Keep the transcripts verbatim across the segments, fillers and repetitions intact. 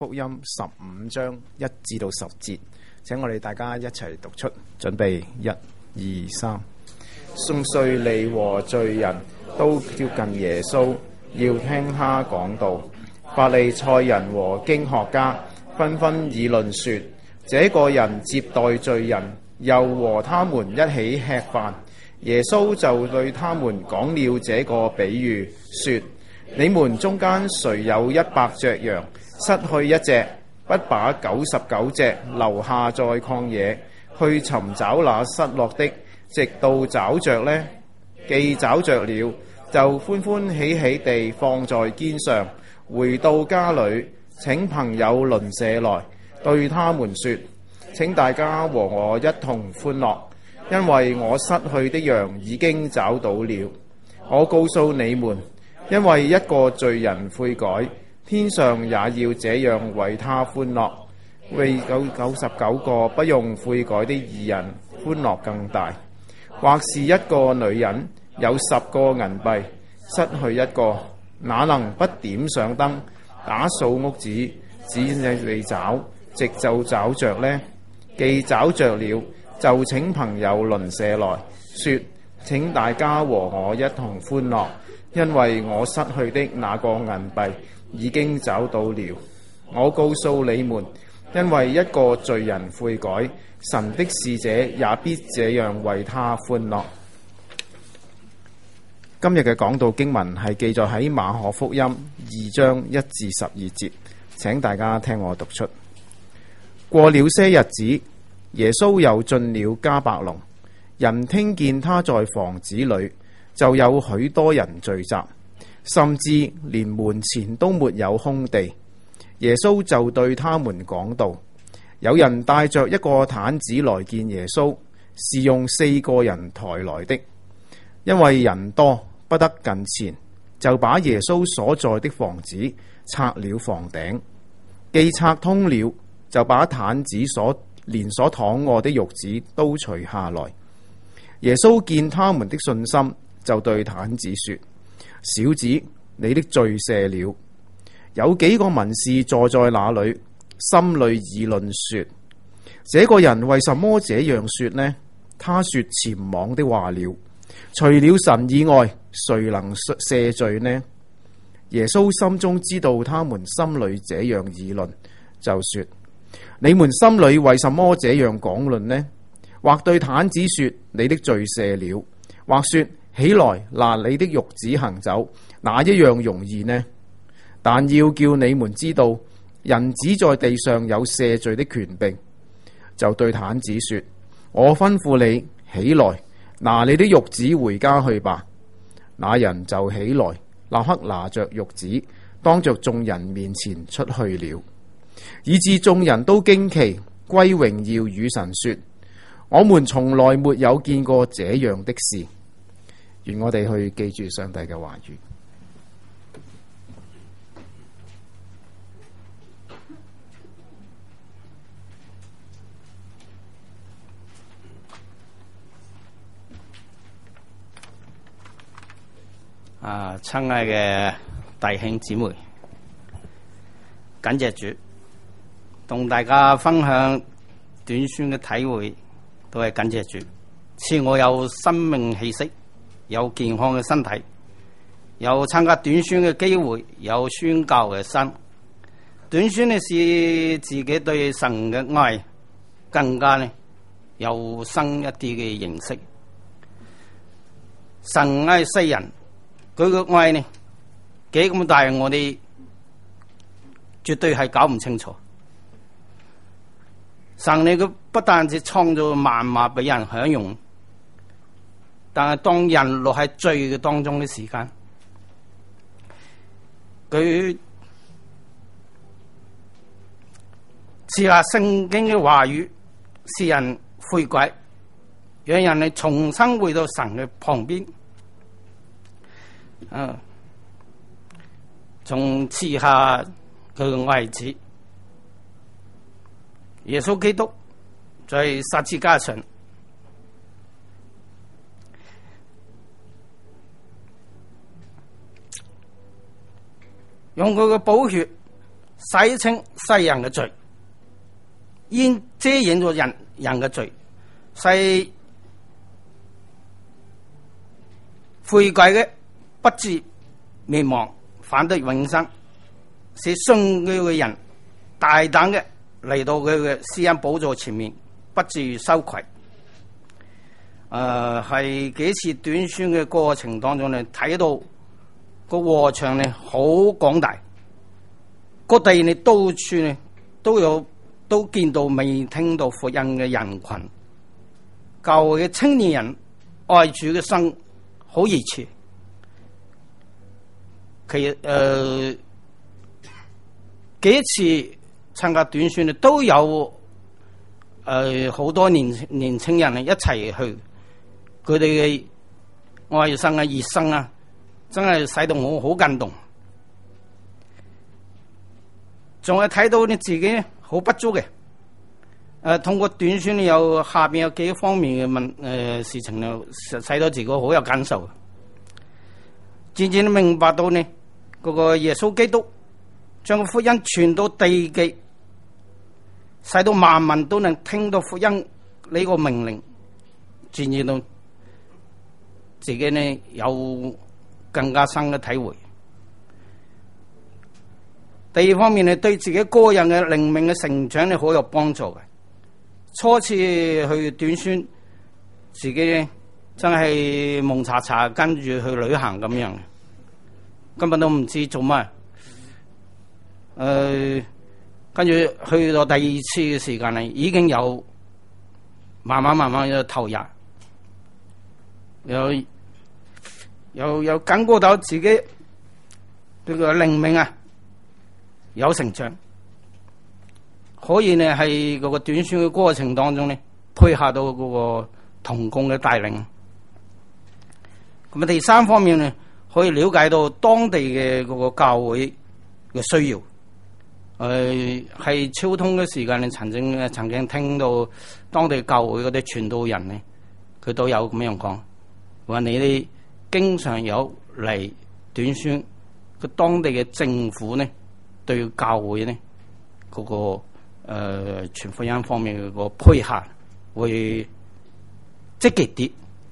福音十五章一至到十節，請我哋大家一齊讀出，準備一、二、三。眾稅吏和罪人都接近耶穌，要聽他講道。法利賽人和經學家紛紛議論說：這個人接待罪人，又和他們一起吃飯。耶穌就對他們講了這個比喻，說：你們中間誰有一百隻羊，失去一隻，不把九十九隻留下在曠野，去尋找那失落的，直到找着呢？既找着了，就歡歡喜喜地放在肩上，回到家裏，請朋友鄰舍來，對他們說：請大家和我一同歡樂，因為我失去的羊已經找到了。我告訴你們，因為一個罪人悔改，天上也要這樣為他歡樂，為九九十九個不用悔改的義人歡樂更大。或是一個女人有十個銀幣，失去一個，哪能不點上燈，打掃屋子，仔細地找，直就找着呢？既找着了，就請朋友鄰舍來說：請大家和我一同歡樂，因為我失去的那個銀幣已經找到了。我告訴你們，因為一個罪人悔改，神的使者也必這樣為他歡樂。今日嘅講道經文係記載喺馬可福音二章一至十二節，請大家聽我讀出。過了些日子，耶穌又進了迦百農，人聽見他在房子裏，就有許多人聚集，甚至連門前都沒有空地。耶穌就對他們講道。有人帶着一個癱子來見耶穌，是用四個人抬來的，因為人多不得近前，就把耶穌所在的房子拆了房頂，既拆通了，就把癱子所連所躺臥的褥子都除下來。耶穌見他們的信心，就對癱子說：小子，你的罪赦了。有幾個文士坐在那裏，心裏議論說：這個人為什麼這樣說呢？他說僭妄的話了。除了神以外，誰能赦罪呢？耶穌心中知道他們心裏這樣議論，就說：你們心裏為什麼這樣講論呢？或對癱子說：你的罪赦了；或說：起來，拿你的褥子行走，哪一樣容易呢？但要叫你們知道，人子在地上有赦罪的權柄。就對癱子說：我吩咐你起來，拿你的褥子回家去吧。那人就起來，立刻拿着褥子，當着眾人面前出去了，以致眾人都驚奇，歸榮耀與神說：我們從來沒有見過這樣的事。願我哋去記住上帝嘅話語。 啊，親愛嘅弟兄姊妹，感謝主，同大家分享短宣嘅體會，都係感謝主，賜我有生命氣息，有健康嘅身體，有參加短宣嘅機會，有宣教嘅心。短宣呢，使自己對神嘅愛更加呢有深一啲嘅認識。神愛世人。佢個愛呢幾咁大，我哋絕對係搞唔清楚。神你佢不但只創造萬物俾人享用，但係當人落喺罪嘅當中嘅時間，佢賜下聖經嘅話語，使人悔改，讓人哋重新回到神嘅旁邊。啊！從賜下佢嘅愛子耶穌基督在十字架上，用佢嘅寶血洗清世人嘅罪，煙遮掩咗人人嘅罪，使悔改嘅不至滅亡，反得永生，使信佢嘅人大膽嘅嚟到佢嘅施恩寶座前面，不至於羞愧。誒、呃，係幾次短宣嘅過程當中咧，睇到個禾場咧好廣大，各地你到處咧都有都見到未聽到福音嘅人群，教會嘅青年人愛主嘅心好熱切。其實誒幾次參加短宣咧都有誒好、呃、多年年青人咧一齊去，佢哋嘅愛心啊熱心啊，真係使到我好感動。仲係睇到你自己好不足嘅，誒、呃，通過短宣有下邊有幾方面嘅問誒、呃、事情咧，使使到自己好有感受，漸漸明白到呢嗰、那個耶穌基督將福音傳到地極，使到萬民都能聽到福音呢個命令，漸漸到自己呢有更加深嘅體會。第二方面呢，對自己個人嘅靈命嘅成長呢，好有幫助嘅。初次去短宣，自己呢真係蒙查查跟住去旅行咁樣，根本都唔知做乜。誒、呃，跟住去到第二次嘅時間呢，已經有慢慢慢慢有投入，有有有感覺到自己對個靈命啊有成長，可以呢喺嗰個短宣嘅過程當中呢，配合到嗰個同工嘅帶領。咁啊，第三方面呢，可以了解到當地嘅嗰個教會嘅需要。誒、呃，係超通嘅時間呢，曾經曾經聽到當地教會嗰啲傳道人呢，佢都有咁樣講，話你哋經常有嚟短宣，個當地嘅政府呢，對教會呢嗰、那個誒傳、呃、福音方面嘅個配合會積極啲，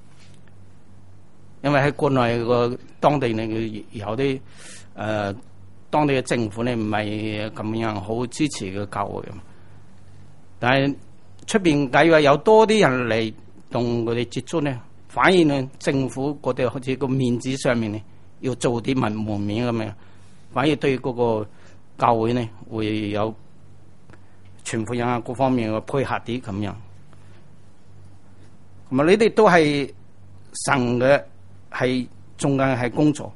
因為喺國內個當地呢有啲誒、呃、當地嘅政府呢唔係咁樣好支持嘅教會，但係出邊假如話有多啲人嚟同佢哋接觸呢，反而呢政府嗰啲好似個面子上面呢要做啲門門面咁樣，反而對嗰、那個教會呢會有傳福音啊各方面嘅配合啲咁樣，咁啊呢啲都係神嘅係中間係工作。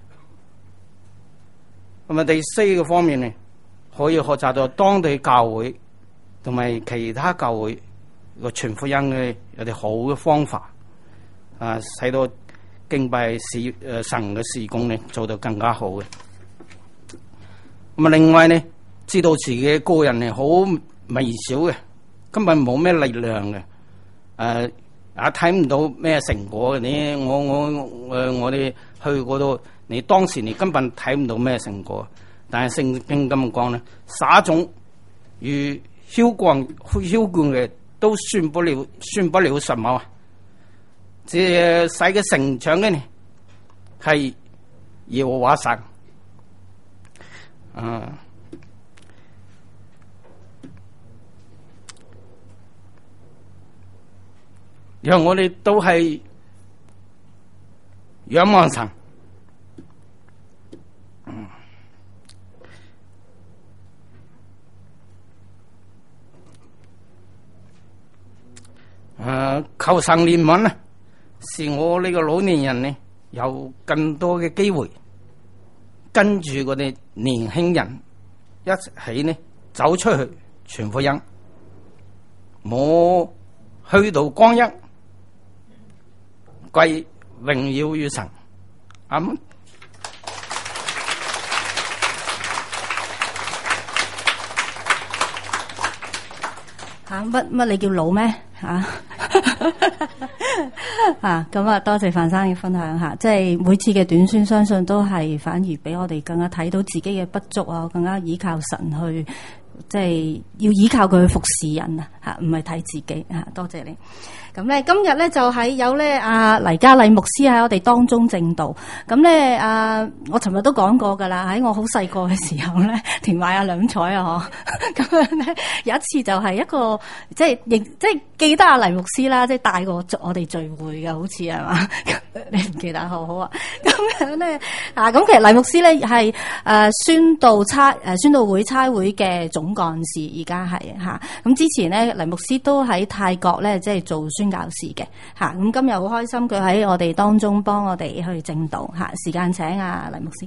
咁啊第四個方面呢，可以學習到當地教會同埋其他教會個傳福音嘅有啲好嘅方法，啊使到敬拜事誒神嘅事工呢做到更加好嘅。咁啊，另外呢，知道自己個人係好微小嘅，根本冇咩力量嘅，誒、呃，啊睇唔到咩成果嘅。你我我誒，我哋去嗰度，你當時你根本睇唔到咩成果。但係聖經咁講咧，撒種與澆灌澆灌嘅都算不了算不了什麼啊！這使嘅成長嘅呢係耶和華神。啊！讓我哋都係仰望神。嗯。啊！求神憐憫啊！使我呢個老年人呢有更多嘅機會。跟住嗰啲年輕人一起呢走出去傳福音，我去到光陰歸榮耀於神。阿門。 吓乜乜？你叫老咩？吓啊，咁啊，多謝范生嘅分享吓，即係每次嘅短宣，相信都係反而俾我哋更加睇到自己嘅不足啊，更加依靠神去，即係要依靠佢去服侍人啊，吓唔係睇自己啊。多謝你。咁咧，今日咧就喺有咧阿黎嘉麗牧師喺我哋當中證道。咁咧，啊，我尋日都講過噶啦，喺我好細個嘅時候咧，填埋阿兩彩啊，嗬。咁樣咧，有一次就係一個即係認即係記得阿黎牧師啦，即係帶過我哋聚會嘅，好似係嘛？你唔記得好好啊？咁樣咧啊，咁其實黎牧師咧係誒宣道差誒宣道會差會嘅總幹事，而家係嚇。咁之前咧，黎牧師都喺泰國咧，即係做宣教士嘅嚇。咁今日好開心，佢喺我哋當中幫我哋去證道嚇。時間請啊，黎牧師。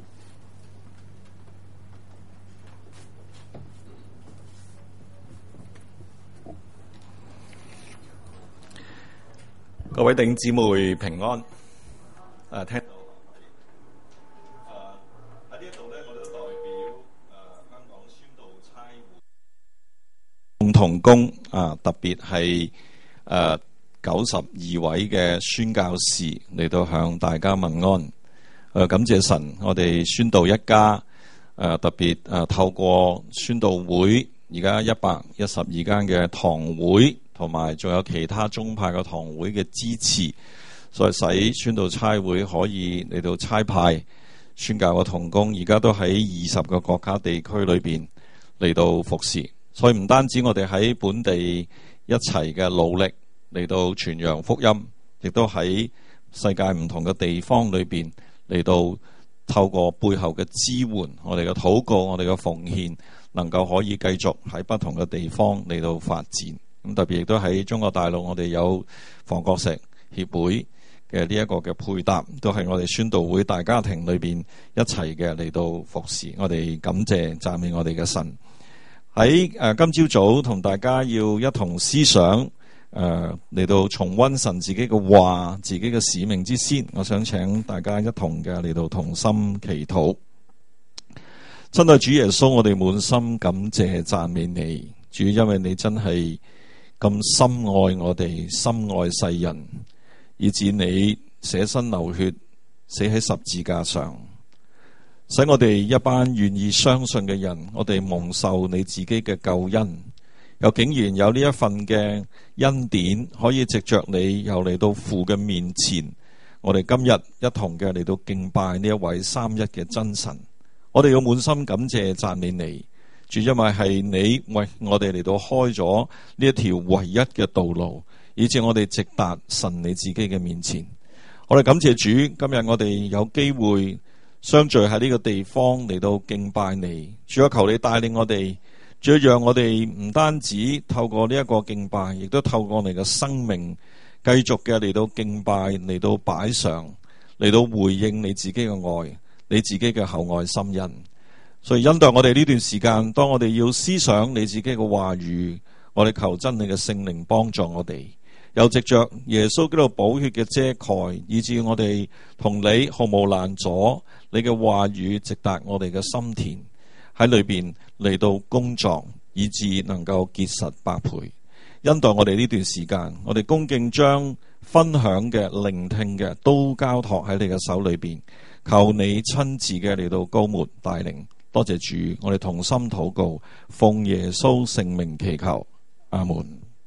各位弟兄姊妹平安。誒，聽到誒喺呢一度咧，我都代表誒香港宣道差會共同工啊，特別係誒九十二位嘅宣教士嚟到向大家問安。誒，感謝神，我哋宣道一家誒特別誒透過宣道會，而家一百一十二間嘅堂會，同埋仲有其他宗派嘅堂會嘅支持，所以使宣道差會可以嚟到差派宣教嘅同工，而家都喺二十個國家地區裏邊嚟到服侍。所以唔單止我哋喺本地一齊嘅努力嚟到傳揚福音，亦都喺世界唔同嘅地方裏邊嚟到透過背後嘅支援，我哋嘅禱告，我哋嘅奉獻，能夠可以繼續喺不同嘅地方嚟到發展。咁特別亦都喺中國大陸，我哋有房角石協會嘅呢一個嘅配搭，都係我哋宣道會大家庭裏邊一齊嘅嚟到服侍。我哋感謝讚美我哋嘅神。喺誒、呃、今朝早同大家要一同思想誒嚟、呃、到重溫神自己嘅話，自己嘅使命之先，我想請大家一同嘅嚟到同心祈禱。親愛主耶穌，我哋滿心感謝讚美你，主，因為你真係咁深愛我哋，深愛世人，以致你捨身流血，死喺十字架上，使我哋一班願意相信嘅人，我哋蒙受你自己嘅救恩，又竟然有呢一份嘅恩典，可以藉着你又嚟到父嘅面前，我哋今日一同嘅嚟到敬拜呢一位三一嘅真神，我哋要滿心感謝讚美你。主，因為係你為我哋嚟到開咗呢一條唯一嘅道路，以致我哋直達神你自己嘅面前。我哋感謝主，今日我哋有機會相聚喺呢個地方嚟到敬拜你。主啊，求你帶領我哋，主啊，讓我哋唔單止透過呢一個敬拜，亦都透過你嘅生命繼續嘅嚟到敬拜，嚟到擺上，嚟到回應你自己嘅愛，你自己嘅厚愛心恩。所以恩待我哋呢段時間，當我哋要思想你自己嘅話語，我哋求真理嘅聖靈幫助我哋，又藉着耶穌基督寶血嘅遮蓋，以致我哋同你毫無攔阻，你嘅話語直達我哋嘅心田，喺裏邊嚟到工作，以致能夠結實百倍。恩待我哋呢段時間，我哋恭敬將分享嘅、聆聽嘅都交託喺你嘅手裏邊，求你親自嘅嚟到膏抹帶領。多謝主，我哋同心禱告，奉耶穌聖名祈求，阿門。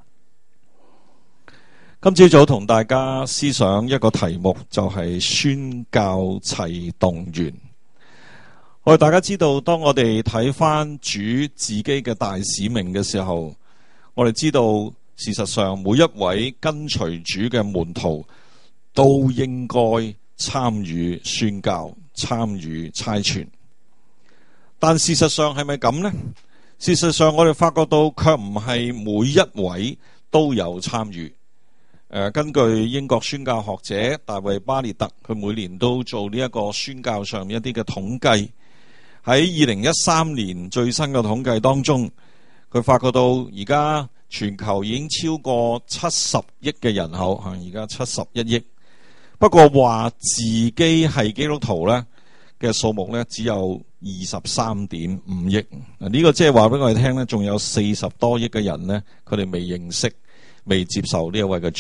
今朝早同大家思想一個題目，就係宣教齊動員。我哋大家知道，當我哋睇翻主自己嘅大使命嘅時候，我哋知道事實上每一位跟隨主嘅門徒都應該參與宣教、參與差傳。但事實上係咪咁呢？事實上我哋發覺到卻唔係每一位都有參與。呃、根據英國宣教學者大衛巴列特，佢每年都做呢一個宣教上面一啲嘅統計。喺二零一三年最新嘅統計當中，佢發覺到而家全球已經超過七十億嘅人口，而家七十一億。不過話自己係基督徒呢嘅數目呢，只有二十三點五億。呢、這個即係話俾我哋聽呢，仲有四十多億嘅人呢，佢哋未認識、未接受呢一位嘅主。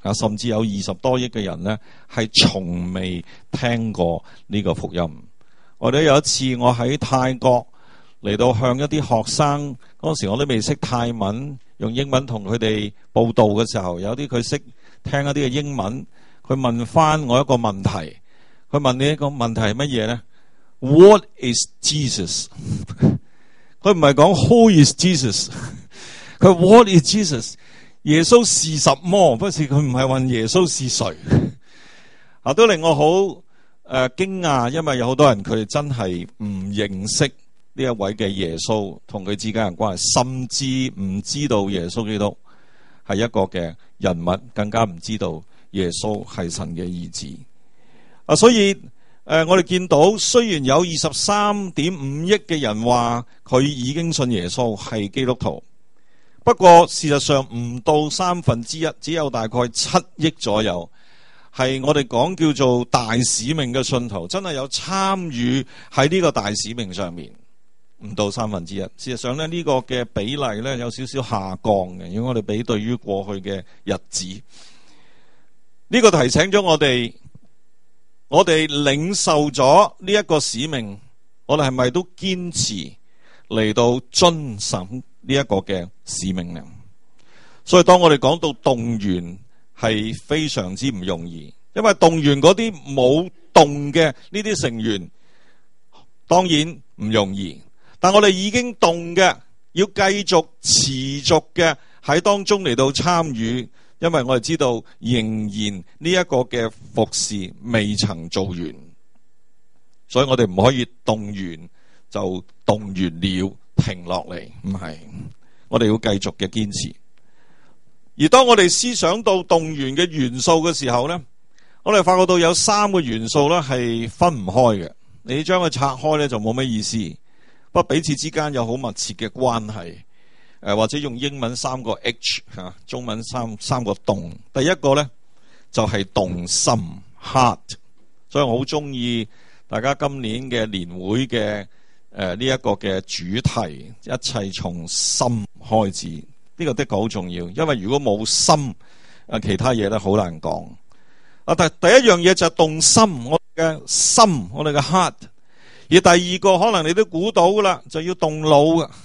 啊，甚至有二十多億嘅人呢，係從未聽過呢個福音。我哋有一次，我喺泰國嚟到向一啲學生，嗰時我都未識泰文，用英文同佢哋報道嘅時候，有啲佢識聽一啲嘅英文，佢問翻我一個問題，佢問你一個問題係乜嘢呢？ What is Jesus？ 佢唔係講 Who is Jesus？ 佢 What is Jesus？ 耶穌是什麼？不是，佢唔係問耶穌是誰啊，都令我好誒驚訝，因為有好多人佢哋真係唔認識呢一位嘅耶穌同佢之間嘅關係，甚至唔知道耶穌基督係一個嘅人物，更加唔知道耶穌係神嘅兒子啊。所以誒、呃，我哋見到雖然有二十三點五億嘅人話佢已經信耶穌係基督徒，不過事實上唔到三分之一，只有大概七億左右係我哋講叫做大使命嘅信徒，真係有參與喺呢個大使命上面，唔到三分之一。事實上咧，呢個嘅比例咧有少少下降嘅，如果我哋比對於過去嘅日子，呢個提醒咗我哋，我哋領受咗呢一個使命，我哋係咪都堅持嚟到遵守呢一個嘅使命呢？所以當我哋講到動員係非常之唔容易，因為動員嗰啲冇動嘅呢啲成員當然唔容易，但我哋已經動嘅要繼續持續嘅喺當中嚟到參與，因為我哋知道仍然呢一個嘅服事未曾做完，所以我哋唔可以動員就動完了停落嚟，唔係，我哋要繼續嘅堅持。而當我哋思想到動員嘅元素嘅時候呢，我哋發覺到有三個元素呢係分唔開嘅。你將佢拆開呢就冇乜意思，不過彼此之間有好密切嘅關係。誒，或者用英文三個 H 吓，中文三三個動。第一個呢就係動心 heart， 所以我好中意大家今年嘅年會嘅誒呢一個嘅主題，一切從心開始。呢個的確好重要，因為如果冇心，啊其他嘢咧好難講。啊，第第一樣嘢就係動心，我哋嘅心，我哋嘅 heart。而第二個可能你都估到噶啦，就要動腦嘅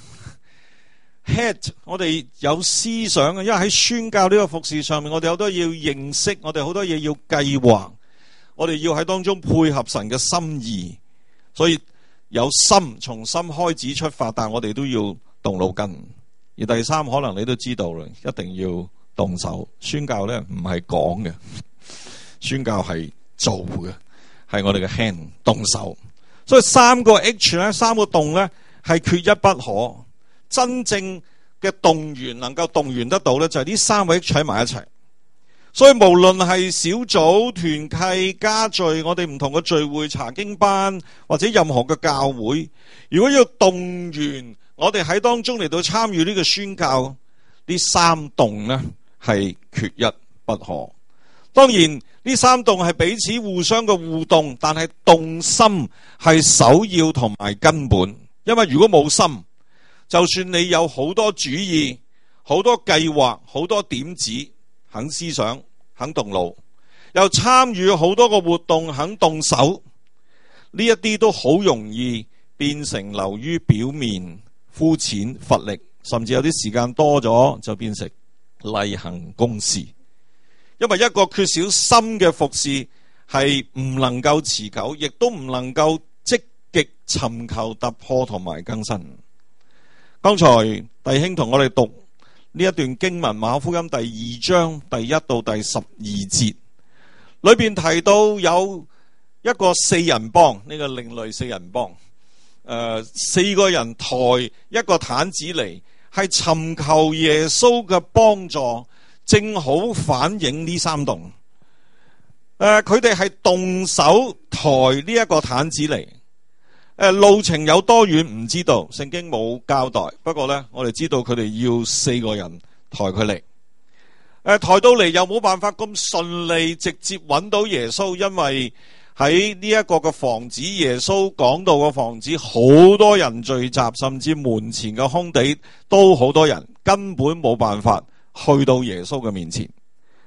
head。我哋有思想嘅，因為喺宣教呢個服事上面，我哋好多嘢要認識，我哋好多嘢要計劃，我哋要喺當中配合神嘅心意，所以有心，從心開始出發，但係我哋都要動腦筋。而第三，可能你都知道啦，一定要動手。宣教咧唔係講嘅，宣教係做嘅，係我哋嘅 hand 動手。所以三個 H 咧，三個動咧係缺一不可。真正嘅動員能夠動員得到咧，就係呢三個 H 喺埋一齊。所以無論係小組、團契、家聚，我哋唔同嘅聚會、查經班或者任何嘅教會，如果要動員我哋喺當中嚟到參與呢個宣教，呢三動呢係缺一不可。當然呢三動係彼此互相嘅互動，但係動心係首要同埋根本。因為如果冇心，就算你有好多主意、好多計劃、好多點子，肯思想、肯動腦，又參與好多個活動，肯動手，呢一啲都好容易變成流於表面、膚淺、乏力，甚至有啲時間多咗就變成例行公事。因為一個缺少心嘅服事係唔能夠持久，亦都唔能夠積極尋求突破同埋更新。剛才弟兄同我哋讀呢一段經文，馬可福音第二章第一到第十二節，裏邊提到有一個四人幫，呢、這個另類四人幫。誒、呃，四個人抬一個毯子嚟，係尋求耶穌嘅幫助，正好反映呢三動。誒、呃，佢哋係動手抬呢一個毯子嚟。誒、呃，路程有多遠唔知道，聖經冇交代。不過呢，我哋知道佢哋要四個人抬佢嚟。誒、呃，抬到嚟又冇辦法咁順利直接揾到耶穌，因為喺呢一個嘅房子，耶穌講道嘅房子，好多人聚集，甚至門前嘅空地都好多人，根本冇辦法去到耶穌嘅面前。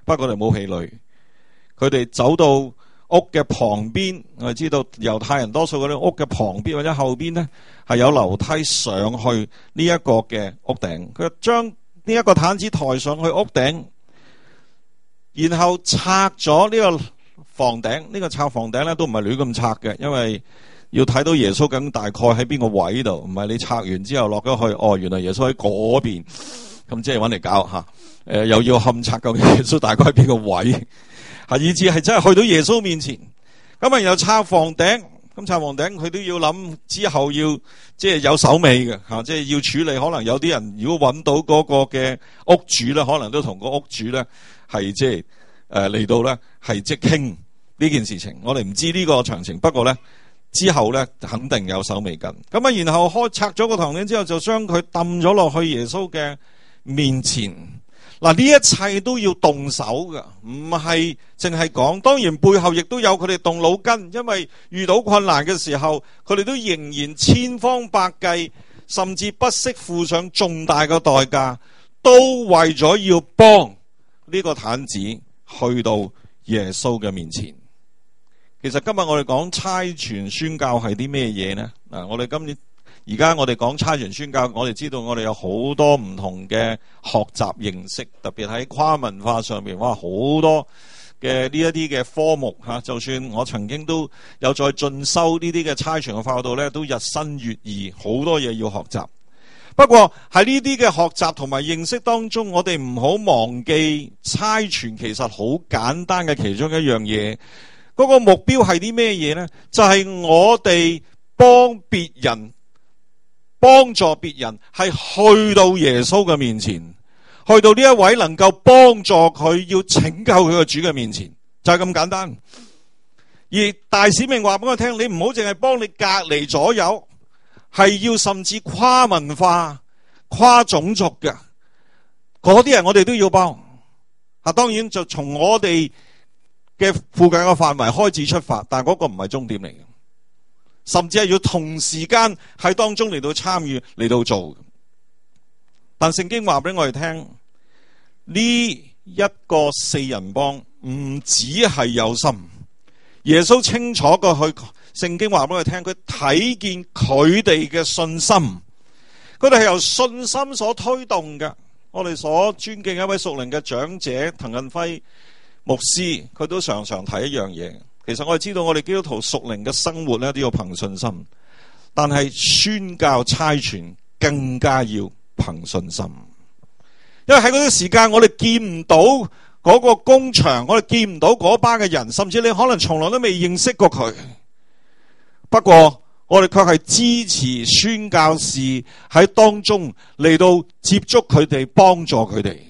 不過佢哋冇氣餒，佢哋走到屋嘅旁邊，我哋知道猶太人多數嗰啲屋嘅旁邊或者後邊呢，係有樓梯上去呢一個嘅屋頂。佢將呢一個毯子抬上去屋頂，然後拆咗呢個房頂。呢、這個拆房頂咧都唔係亂咁拆嘅，因為要睇到耶穌咁大概喺邊個位度，唔係你拆完之後落咗去，哦，原來耶穌喺嗰邊，咁即係搵嚟搞吓。誒、呃，又要勘察究竟耶穌大概喺邊個位。以至係真係去到耶穌面前，咁啊然後拆房頂，咁拆房頂佢都要諗之後要即係有手尾嘅吓，即係要處理。可能有啲人如果揾到嗰個嘅屋主咧，可能都同個屋主咧係即係誒嚟到咧係即傾呢件事情。我哋唔知呢個詳情，不過咧之後咧肯定有手尾緊。咁啊然後開拆咗個房頂之後，就將佢抌咗落去耶穌嘅面前。嗱，呢一切都要動手噶，唔係淨係講。當然背後亦都有佢哋動腦筋，因為遇到困難嘅時候，佢哋都仍然千方百計，甚至不惜付上重大嘅代價，都為咗要幫呢個癱子去到耶穌嘅面前。其實今日我哋講差傳宣教係啲咩嘢呢？嗱，我哋今年而家我哋講差傳宣教，我哋知道我哋有好多唔同嘅學習形式，特別喺跨文化上面，哇，好多嘅呢一啲嘅科目吓。就算我曾經都有在進修呢啲嘅差傳嘅教導咧，都日新月異，好多嘢要學習。不過喺呢啲嘅學習同埋認識當中，我哋唔好忘記差傳其實好簡單嘅其中一樣嘢，嗰個目標係啲咩嘢呢？就係我哋幫別人。幫助別人係去到耶穌嘅面前，去到呢一位能夠幫助佢要拯救佢嘅主嘅面前，就係咁簡單。而大使命話俾我聽，你唔好淨係幫你隔離左右，係要甚至跨文化、跨種族嘅嗰啲人，我哋都要幫。啊，當然就從我哋嘅附近嘅範圍開始出發，但係嗰個唔係終點嚟嘅。甚至係要同時間喺當中嚟到參與嚟到做，但聖經話俾我哋聽，呢一個四人幫唔只係有心，耶穌清楚過去，聖經話俾我哋聽，佢睇見佢哋嘅信心，佢哋係由信心所推動嘅。我哋所尊敬一位屬靈嘅長者滕近輝牧師，佢都常常提一樣嘢。其實我哋知道，我哋基督徒屬靈嘅生活咧都要憑信心，但係宣教差傳更加要憑信心。因為喺嗰啲時間，我哋見唔到嗰個工場，我哋見唔到嗰班嘅人，甚至你可能從來都未認識過佢。不過我哋卻係支持宣教士喺當中嚟到接觸佢哋，幫助佢哋。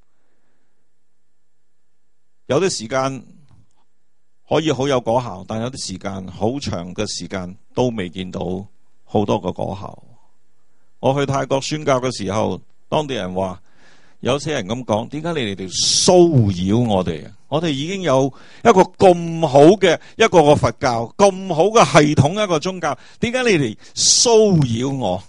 有啲時間可以好有果效，但有啲時間好長嘅時間都未見到好多個果效。我去泰國宣教嘅時候，當地人話，有些人咁講，點解你哋哋騷擾我哋啊？我哋已經有一個咁好嘅一個個佛教，咁好嘅系統一個宗教，點解你哋騷擾我？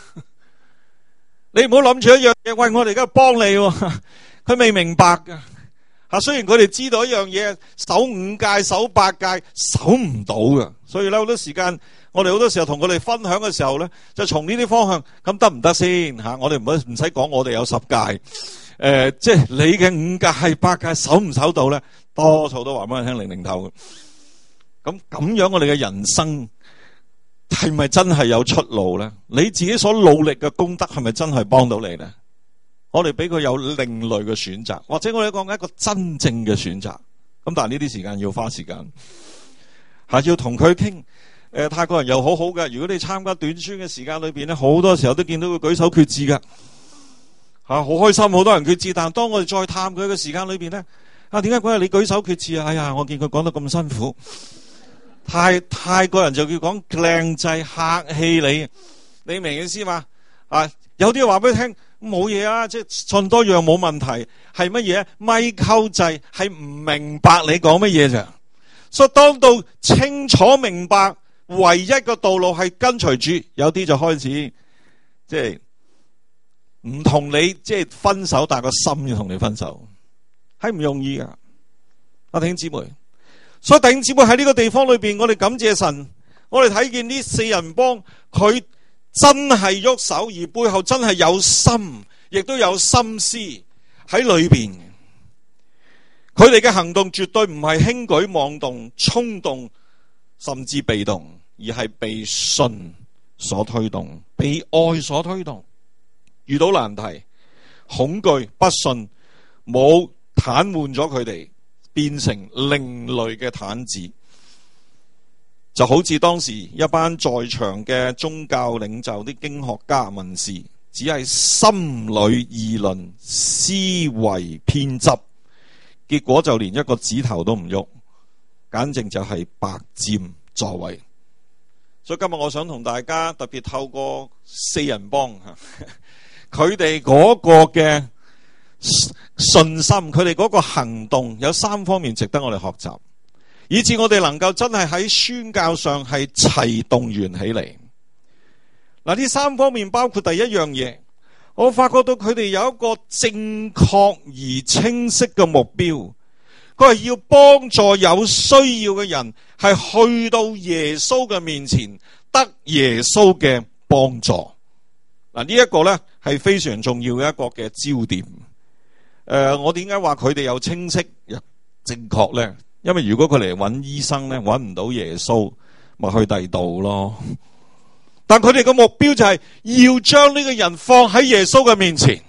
你唔好諗住一樣嘢，喂，我哋而家幫你，佢未明白噶。吓，雖然佢哋知道一樣嘢，守五戒、守八戒，守唔到㗎。所以咧好多時間，我哋好多時候同佢哋分享嘅時候咧，就從呢啲方向，咁得唔得先吓？我哋唔好唔使講，我哋有十戒，誒、呃，即係你嘅五戒、八戒守唔守到咧？多數都話俾我聽零零頭嘅。咁咁樣，我哋嘅人生係咪真係有出路咧？你自己所努力嘅功德係咪真係幫到你咧？我哋俾佢有另類嘅選擇，或者我哋講一個真正嘅選擇。咁但係呢啲時間要花時間，係要同佢傾。誒、呃，泰國人又好好嘅。如果你參加短宣嘅時間裏邊咧，好多時候都見到佢舉手決志噶，吓、啊、好開心，好多人決志。但係當我哋再探佢嘅時間裏邊咧，啊，點解嗰日你舉手決志啊？哎呀，我見佢講得咁辛苦，泰泰國人就叫講靚仔客氣你，你明意思嘛？啊，有啲話俾你聽。冇嘢啊，即係信多樣冇問題。係乜嘢？咪溝掣係唔明白你講乜嘢咋？所以當到清楚明白，唯一個道路係跟隨主，有啲就開始即係唔同你即係分手，但係個心要同你分手。 係唔容易噶。啊，弟兄姊妹，所以弟兄姊妹喺呢個地方裏邊，我哋感謝神，我哋睇見呢四人幫佢真係喐手，而背後真係有心，亦都有心思喺裏邊。佢哋嘅行動絕對唔係輕舉妄動、衝動，甚至被動，而係被信所推動，被愛所推動。遇到難題、恐懼、不信，冇癱瘓咗佢哋，變成另類嘅癱子。就好似當時一班在場嘅宗教領袖、啲經學家、文士，只係心裏議論、思維偏執，結果就連一個指頭都唔喐，簡直就係白佔座位。所以今日我想同大家特別透過四人幫佢哋嗰個嘅信心，佢哋嗰個行動，有三方面值得我哋學習，以致我哋能夠真係喺宣教上係齊動員起嚟。嗱，呢三方面包括第一樣嘢，我發覺到佢哋有一個正確而清晰嘅目標，佢係要幫助有需要嘅人，係去到耶穌嘅面前，得耶穌嘅幫助。嗱，呢一個呢係非常重要嘅一個嘅焦點。誒、呃，我點解話佢哋有清晰又正確呢？因為如果佢嚟揾醫生呢，揾唔到耶穌，咪去第二度咯。但佢哋嘅目標就係要將呢個人放喺耶穌嘅面前，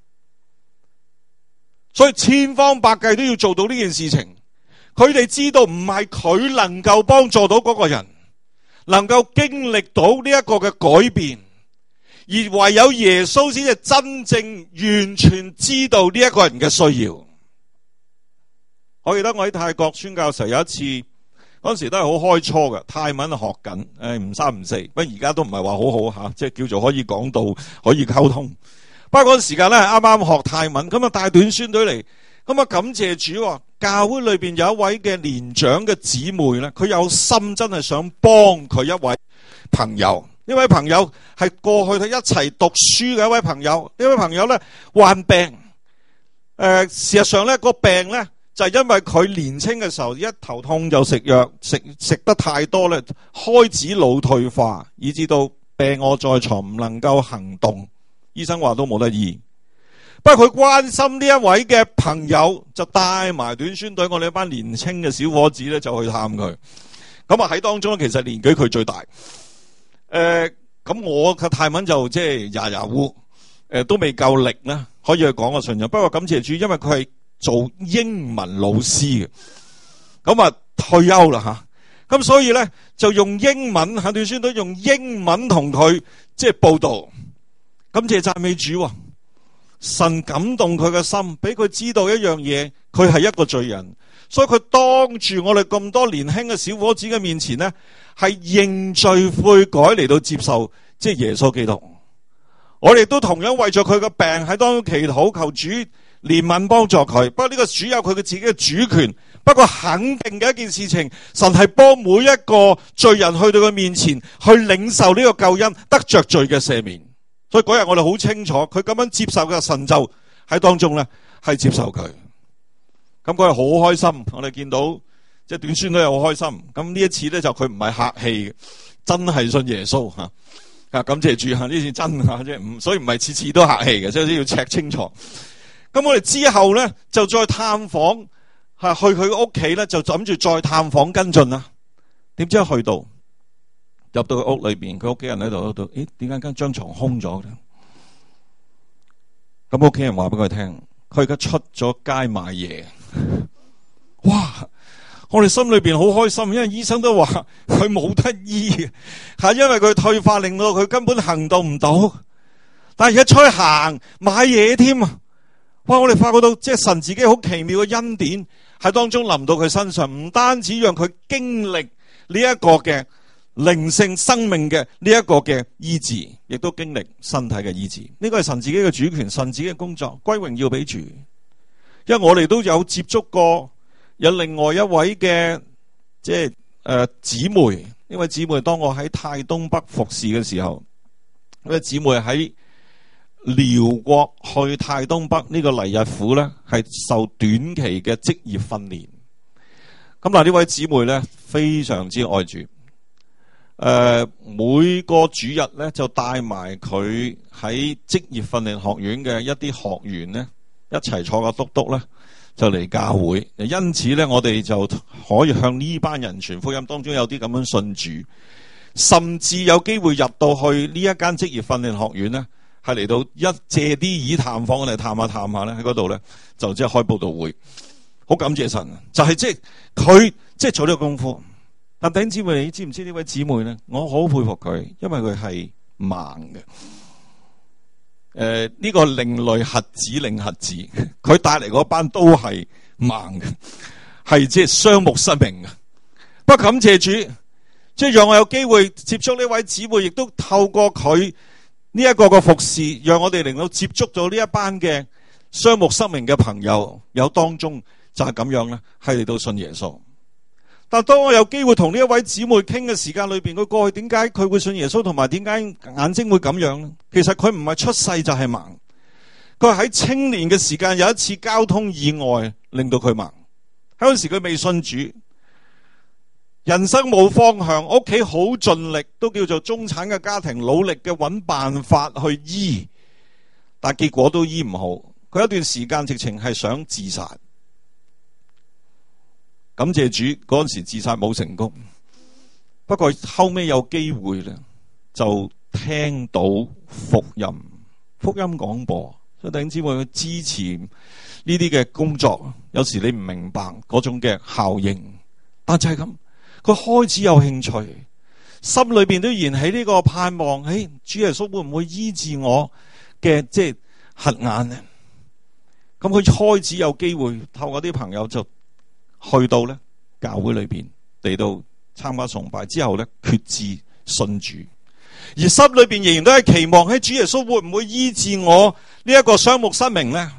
所以千方百計都要做到呢件事情。佢哋知道唔係佢能夠幫助到嗰個人，能夠經歷到呢一個嘅改變，而唯有耶穌先至真正完全知道呢一個人嘅需要。我記得我喺泰國宣教嘅時候，有一次嗰陣時都係好開初嘅，泰文學緊，誒唔三唔四，不過而家都唔係話好好吓，即係叫做可以講到可以溝通。不過嗰陣時間咧，啱啱學泰文，咁啊帶短宣隊嚟，咁啊感謝主，教會裏邊有一位嘅年長嘅姊妹咧，佢有心真係想幫佢一位朋友。呢位朋友係過去佢一齊讀書嘅一位朋友，呢位朋友咧患病，誒、呃、事實上咧個病咧。就係因為佢年輕嘅時候一頭痛就食藥，食食得太多咧，開始腦退化，以至到病臥在床唔能夠行動，醫生話都冇得醫。不過佢關心呢一位嘅朋友，就帶埋短宣隊我哋一班年輕嘅小伙子咧，就去探佢。咁啊喺當中其實年紀佢最大。誒、呃，咁我嘅泰文就即係牙牙烏，誒都未夠力啦，可以去講個信仰。不過感謝主，因為佢係做英文老師嘅，咁啊退休啦吓，咁所以咧就用英文喺短宣隊用英文同佢即係報道，感謝讚美主，神感動佢嘅心，俾佢知道一樣嘢，佢係一個罪人，所以佢當住我哋咁多年輕嘅小伙子嘅面前咧，係認罪悔改嚟到接受即係耶穌基督。我哋都同樣為咗佢嘅病喺當中祈禱，求主憐憫幫助佢。不過呢個主有佢嘅自己嘅主權，不過肯定嘅一件事情，神係幫每一個罪人去到佢面前去領受呢個救恩，得着罪嘅赦免。所以嗰日我哋好清楚，佢咁樣接受嘅神就喺當中咧係接受佢。咁佢係好開心，我哋見到即係短宣都係好開心。咁呢一次咧就佢唔係客氣嘅，真係信耶穌吓。啊，感謝主吓，呢次真吓，即係唔，所以唔係次次都客氣嘅，所以要 check 清楚。咁我哋之後咧就再探訪，吓去佢屋企咧就諗住再探訪跟進啦。點知去到入到佢屋裏邊，佢屋企人喺度，度，咦？點解間張床空咗嘅？咁屋企人話俾佢聽，佢而家出咗街買嘢。哇！我哋心裏邊好開心，因為醫生都話佢冇得醫，係因為佢退化令到佢根本行動唔到。但係而家出去行買嘢添啊！哇！我哋發覺到即係神自己好奇妙嘅恩典喺當中臨到佢身上，唔單止讓佢經歷呢一個嘅靈性生命嘅呢一個嘅醫治，亦都經歷身體嘅醫治。呢個係神自己嘅主權，神自己嘅工作，歸榮耀俾主。因為我哋都有接觸過。有另外一位嘅即係誒姊妹，呢位姊妹當我喺泰東北服侍嘅時候，呢位姊妹喺遼國去太東北呢個黎日府咧，係受短期嘅職業訓練。咁嗱，呢位姊妹咧非常之愛主，誒、呃，每個主日咧就帶埋佢喺職業訓練學院嘅一啲學員咧一齊坐個督督咧就嚟教會。因此咧，我哋就可以向呢班人傳福音，當中有啲咁樣信主，甚至有機會入到去呢一間職業訓練學院咧。係嚟到一借啲椅探訪我哋探下探下咧，喺嗰度咧就即係開佈道會，好感謝神。就係即係佢即係做呢個功夫。但弟兄姊妹，你知唔知呢位姊妹咧？我好佩服佢，因為佢係盲嘅。誒、呃，呢、這個另類核子另核子，佢帶嚟嗰班都係盲嘅，係即係雙目失明嘅。不過感謝主，即係讓我有機會接觸呢位姊妹，亦都透過佢。呢一個個服侍，讓我哋能夠接觸到呢一班嘅雙目失明嘅朋友，有當中就係咁樣咧，係嚟到信耶穌。但當我有機會同呢一位姊妹傾嘅時間裏邊，佢過去點解佢會信耶穌，同埋點解眼睛會咁樣咧？其實佢唔係出世就係盲，佢喺青年嘅時間有一次交通意外令到佢盲。喺嗰時佢未信主。人生冇方向，屋企好盡力，都叫做中產嘅家庭，努力嘅揾辦法去醫，但結果都醫唔好。佢一段時間直情係想自殺，感謝主嗰陣時自殺冇成功。不過後尾有機會咧，就聽到福音，福音廣播，所以弟兄姊妹去支持呢啲嘅工作。有時你唔明白嗰種嘅效應，但就係咁。佢開始有興趣，心裏邊都燃起呢個盼望。誒，主耶穌會唔會醫治我嘅即係瞎眼呢？咁佢開始有機會透過啲朋友就去到咧教會裏邊嚟到參加崇拜之後咧，決志信主，而心裏邊仍然都係期望喺主耶穌會唔會醫治我呢一個雙目失明呢？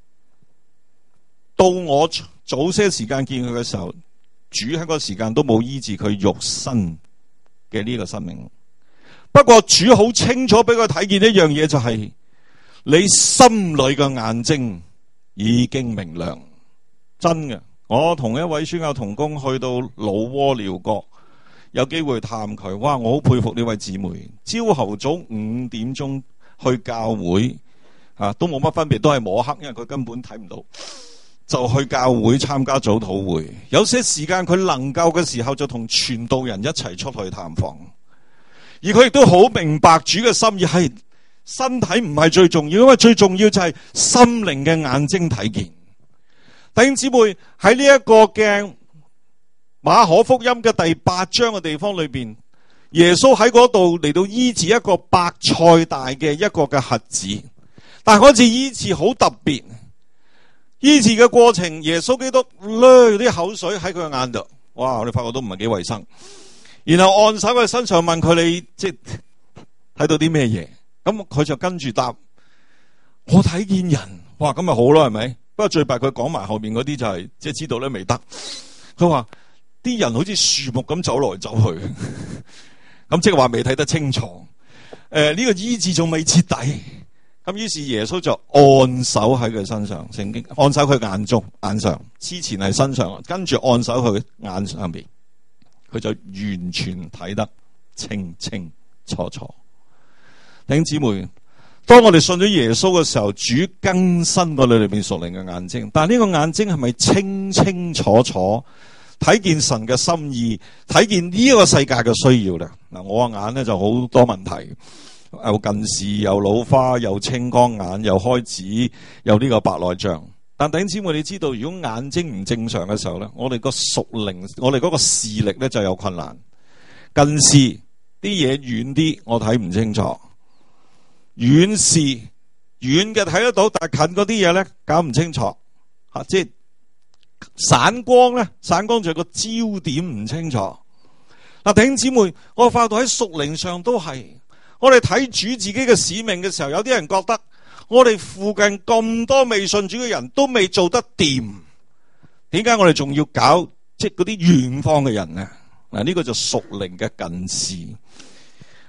到我早些時間見佢嘅時候，主喺個時間都冇醫治佢肉身嘅呢個生命。不過主好清楚俾佢睇見一樣嘢，就係你心裏嘅眼睛已經明亮。真嘅，我同一位宣教同工去到老撾寮國，有機會探佢。哇，我好佩服呢位姊妹，朝頭早五點鐘去教會啊，都冇乜分別，都係摸黑，因為佢根本睇唔到。就去教會參加早禱會，有些時間佢能夠嘅時候就同傳道人一齊出去探訪，而佢亦都好明白主嘅心意係身體唔係最重要，因為最重要就係心靈嘅眼睛睇見。弟兄姊妹，喺呢一個嘅馬可福音嘅第八章嘅地方裏邊，耶穌喺嗰度嚟到醫治一個白菜大嘅一個嘅瞎子，但係嗰次醫治好特別。醫治嘅過程，耶穌基督掠啲口水喺佢嘅眼度，哇！我哋發覺都唔係幾衛生。然後按手喺佢身上問佢：你即係睇到啲咩嘢？咁佢就跟住答：我睇見人。哇！咁咪好咯，係咪？不過最弊佢講埋後面嗰啲就係、是、即係知道咧未得。佢話啲人好似樹木咁走來走去，咁即係話未睇得清楚。誒、呃，呢、這個醫治仲未徹底。咁於是耶穌就按手喺佢身上，聖經按手佢眼中眼上，之前係身上，跟住按手佢眼上邊，佢就完全睇得清清楚楚。弟兄姊妹，當我哋信咗耶穌嘅時候，主更新我哋裏邊屬靈嘅眼睛，但係呢個眼睛係咪清清楚楚睇見神嘅心意，睇見呢個世界嘅需要咧？嗱，我個眼咧就好多問題。又近視，又老花，又青光眼，又開始有呢個白內障。但弟兄姊妹，你知道如果眼睛唔正常嘅時候咧，我哋個屬靈，我哋嗰個視力咧就有困難。近視啲嘢遠啲，我睇唔清楚；遠視遠嘅睇得到，但係近嗰啲嘢咧搞唔清楚。吓、啊，即係散光咧，散光就個焦點唔清楚。嗱，弟兄姊妹，我發覺到喺屬靈上都係。我哋睇主自己嘅使命嘅時候，有啲人覺得我哋附近咁多未信主嘅人都未做得掂，點解我哋仲要搞即係嗰啲遠方嘅人呢？嗱，呢個就屬靈嘅近視。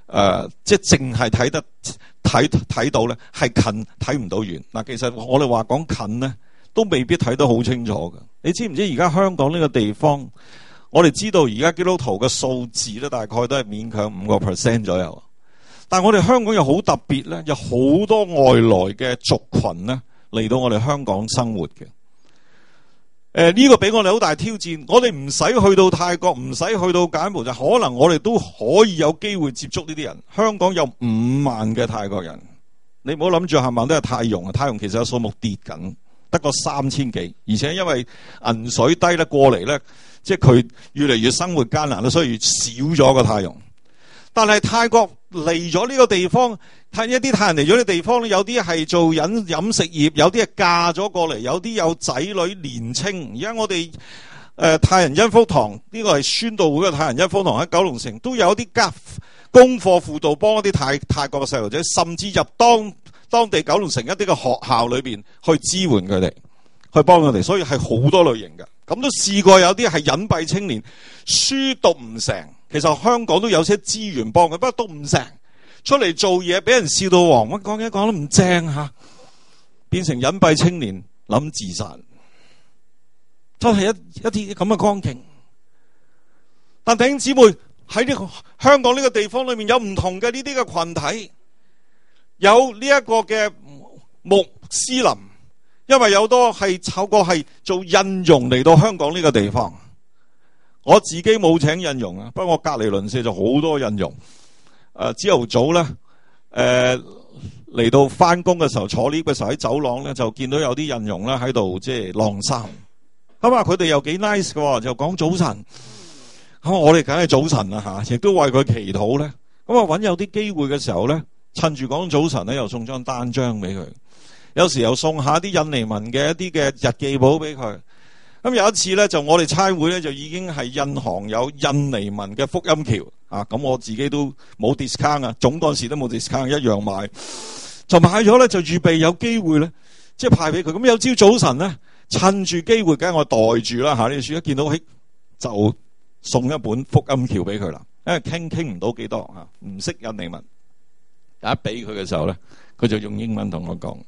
呃，即係淨係睇得睇睇到咧，係近睇唔到遠。嗱，其實我哋話講近咧，都未必睇得好清楚嘅。你知唔知而家香港呢個地方，我哋知道而家基督徒嘅數字咧，大概都係勉強五個 percent 左右。但係我哋香港又好特別咧，有好多外來嘅族群咧嚟到我哋香港生活嘅。誒、呃，呢、這個俾我哋好大挑戰。我哋唔使去到泰國，唔使去到柬埔寨，可能我哋都可以有機會接觸呢啲人。香港有五萬嘅泰國人，你唔好諗住係萬都係泰傭啊！泰傭其實有數目跌緊，得個三千幾，而且因為銀水低咧過嚟咧，即係佢越嚟越生活艱難啦，所以越少咗個泰傭。但係泰國嚟咗呢個地方，睇一啲泰人嚟咗呢個地方咧，有啲係做飲飲食業，有啲係嫁咗過嚟，有啲有仔女年青。而家我哋誒、呃、泰人恩福堂呢、這個係宣道會嘅泰人恩福堂喺九龍城，都有啲家功課輔導幫一啲泰泰國嘅細路仔，甚至入當當地九龍城一啲嘅學校裏邊去支援佢哋，去幫佢哋。所以係好多類型嘅。咁都試過有啲係隱蔽青年，書讀唔成。其實香港都有些資源幫佢，不過讀唔成，出嚟做嘢俾人笑到黃，乜講嘢講得唔正吓，變成隱蔽青年諗自殺，真係一一啲咁嘅光景。但弟兄姊妹喺呢個香港呢個地方裏面有唔同嘅呢啲嘅群體，有呢一個嘅穆斯林，因為有多係透過係做印傭嚟到香港呢個地方。我自己冇請印傭啊，不過我隔離鄰舍就好多印傭。誒朝頭早咧，誒嚟到翻工嘅時候坐 lift 嘅時候喺走廊咧就見到有啲印傭咧喺度即係晾衫。咁啊佢哋又幾 nice 嘅，就講早晨。咁我哋梗係早晨啦嚇，亦都為佢祈禱咧。咁啊揾有啲機會嘅時候咧，趁住講早晨咧，又送張單張俾佢。有時又送下啲印尼文嘅一啲嘅日記簿俾佢。咁有一次咧，就我哋差會咧就已經係印行有印尼文嘅福音橋啊！咁我自己都冇 discount 啊，總幹事都冇 discount， 一樣買，就買咗咧，就預備有機會咧，即係派俾佢。咁有朝早晨咧，趁住機會，梗係我袋住啦嚇呢啲書，一見到嘿就送一本福音橋俾佢啦。因為傾傾唔到幾多嚇，唔識印尼文，一俾佢嘅時候咧，佢就用英文同我講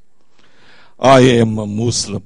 ：I am a Muslim。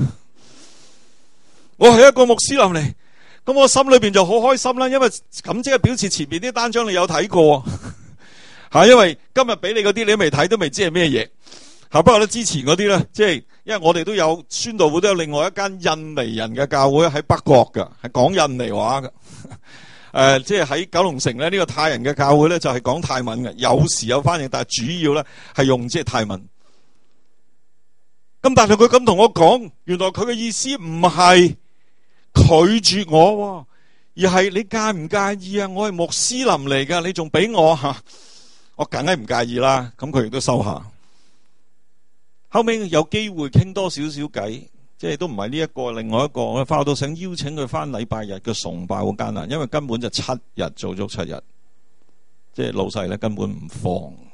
我係一個穆斯林嚟，咁我心裏邊就好開心啦，因為咁即係表示前面啲單張你有睇過吓，因為今日俾你嗰啲你都未睇，都未知係咩嘢吓。不過咧之前嗰啲咧，即係因為我哋都有宣道會，都有另外一間印尼人嘅教會喺北角噶，係講印尼話噶。誒、呃，即係喺九龍城咧，呢、這個泰人嘅教會咧就係講泰文嘅，有時有翻譯，但係主要咧係用即係泰文。咁但係佢咁同我講，原來佢嘅意思唔係拒絕我，而係你介唔介意啊？我係穆斯林嚟噶，你仲俾我吓，我梗係唔介意啦。咁佢亦都收下。後尾有機會傾多少少偈，即係都唔係呢一個，另外一個我翻到想邀請佢翻禮拜日嘅崇拜，好艱難，因為根本就七日做足七日，即係老細咧根本唔放，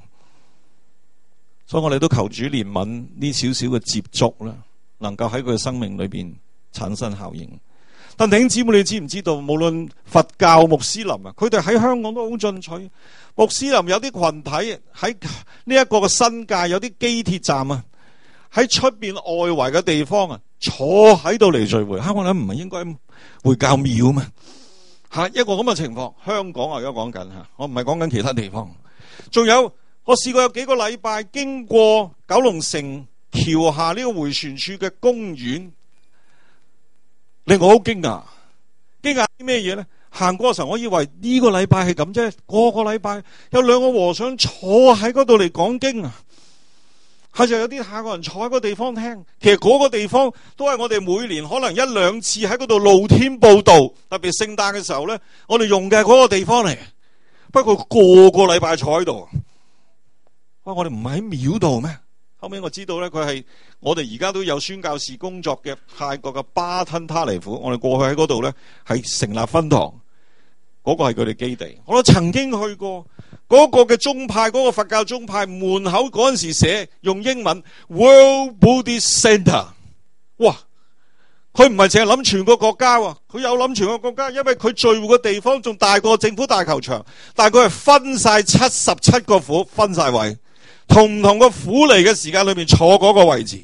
所以我哋都求主憐憫呢少少嘅接觸啦，能夠喺佢嘅生命裏邊產生效應。但弟兄姊妹，你知唔知道？無論佛教、穆斯林啊，佢哋喺香港都好進取。穆斯林有啲群體喺呢一個嘅新界，有啲機鐵站啊，喺出邊外圍嘅地方啊，坐喺度嚟聚會。吓，我諗唔係應該會教廟咩？吓，一個咁嘅情況，香港啊而家講緊吓，我唔係講緊其他地方。仲有，我試過有幾個禮拜經過九龍城橋下呢個迴旋處嘅公園。令我好驚訝，驚訝啲咩嘢咧？行過嘅時候，我以為呢個禮拜係咁啫，個個禮拜有兩個和尚坐喺嗰度嚟講經啊，係就有啲下個人坐喺個地方聽。其實嗰個地方都係我哋每年可能一兩次喺嗰度露天報道，特別聖誕嘅時候咧，我哋用嘅嗰個地方嚟。不過個個禮拜坐喺度，哇！我哋唔係喺廟度咩？後尾我知道咧，佢係我哋而家都有宣教士工作嘅泰國嘅巴吞他尼府，我哋過去喺嗰度咧係成立分堂，嗰、那個係佢哋基地。我都曾經去過嗰、那個嘅宗派，嗰、那個佛教宗派門口嗰陣時寫用英文 World Buddhist Center， 哇！ 佢唔係淨係諗全個國家喎，佢有諗全個國家，因為佢聚會嘅地方仲大過政府大球場，但係佢係分晒七十七個府，分晒位，同唔同個府嚟嘅時間裏面坐嗰個位置，